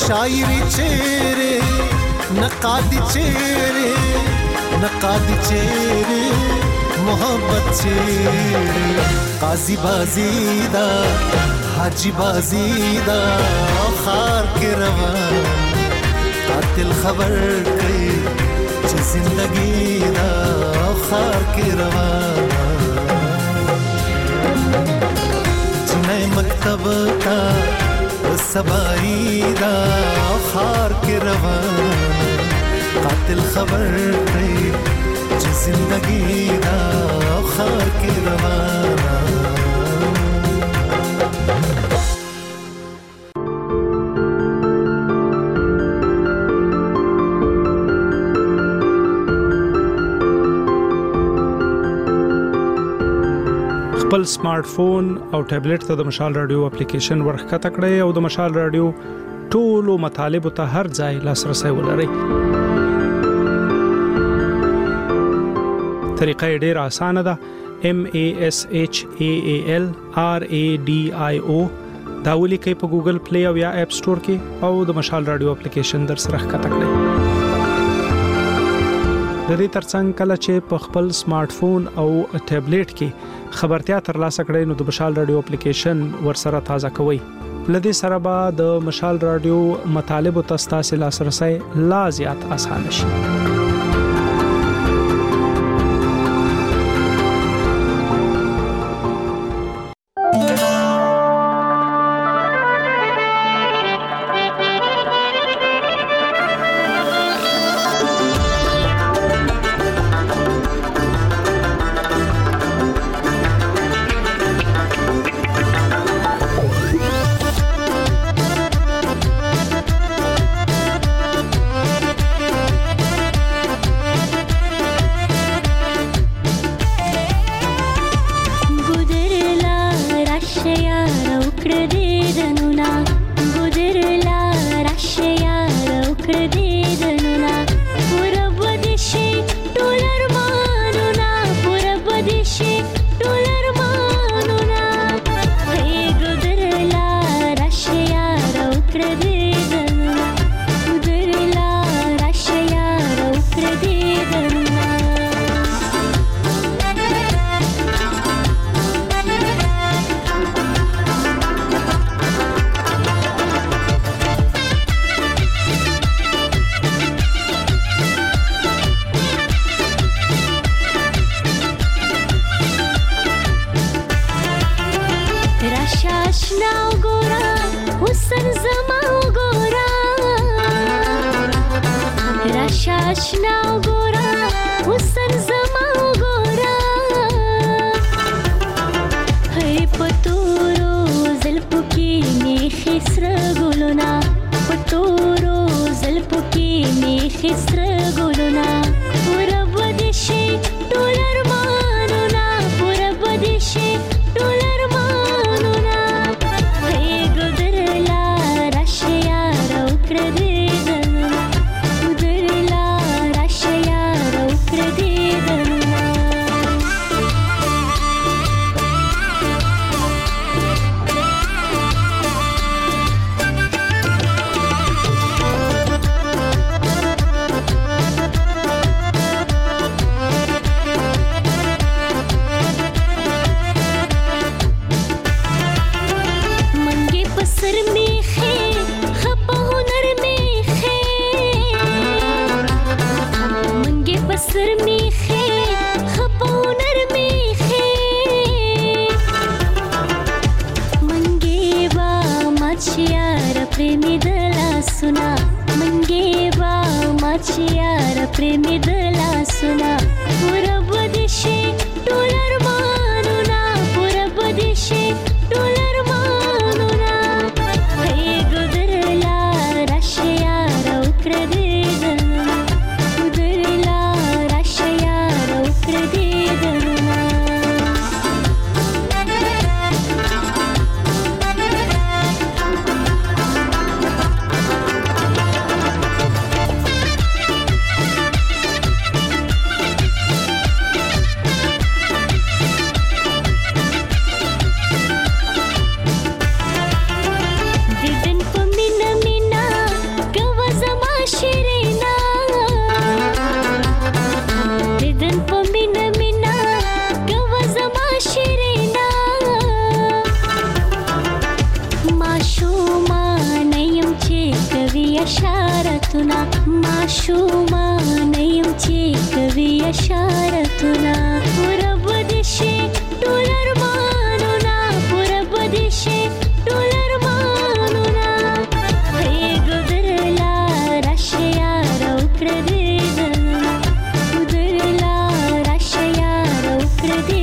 شاعری چهره نقادی چهره نقادی چهره محبت چهره قاضی بازی دا حاجی بازی دا خار کے روان قاتل خبر کئی چه زندگی دا خار کے روان جنہیں مکتب کا سبائی دا خار کے روان قاتل خبر کئی چه زندگی دا خار کے روان خپل سمارټ فون او ټابلیټ ته د مشال رادیو اپلیکیشن ورخکته کړئ او د مشال رادیو ټولو مطالبه ته هر ځای لاسرسي ولرئ. طریقه ډیره اسانه ده. M A S H A A L R A D I O دا ولیکئ په ګوګل پلی او یا اپ سٹور کې او د مشال رادیو اپلیکیشن در سره ښکته کړئ. د دې ترڅنګ کله چې په خپل سمارټ فون او ټابلیټ کې خبرتیا ترلاسه کړئ نو د مشال رادیو اپلیکیشن ورسره تازه کوئ. لدې سره به د مشال رادیو مطالب او تاسو لاسرسي لا زیات آسان شي. ماشومان یم چې کوي اشارتونه پوره بده شي ټول ارمانونه پوره بده شي ټول ارمانونه هی ګدرلا راشه یار وکړه دې ګدرلا راشه یار وکړه دې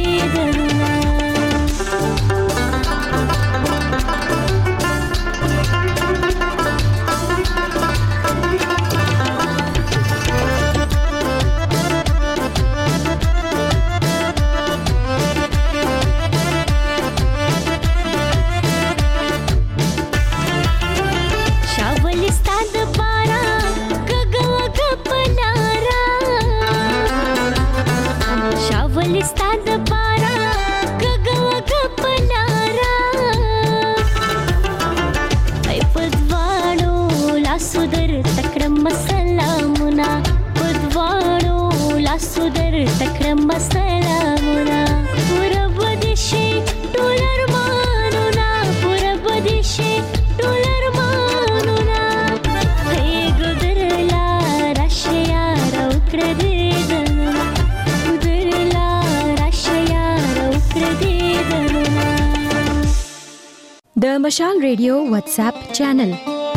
د مشال ریډیو واتس اپ چینل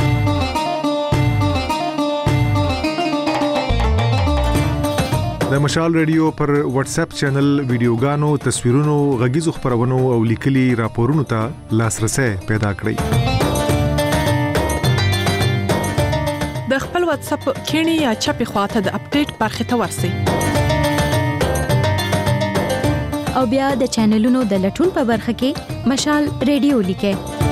د مشال ریډیو پر واتس اپ چینل ویډیوګانو تصویرونو غږیزو خبرونو او لیکلي راپورونو ته لاسرسي پیدا کړئ د خپل واتس اپ کینی یا چپی خواته د اپډیټ برخه ته ورسئ او بیا د چینلونو د لټون په برخه کې مشال ریډیو لیکئ.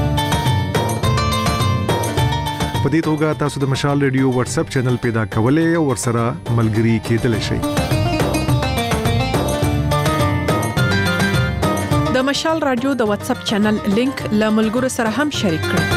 په دې توګه تاسو د مشال ریډیو واتس اپ چینل پیدا کولای او ورسره ملګري کېدلی شئ. د مشال رادیو د واتس اپ چینل لینک له ملګرو سره هم شریک کړئ.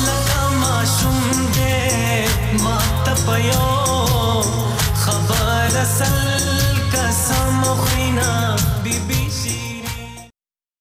خبر سل قسم خینا بی بی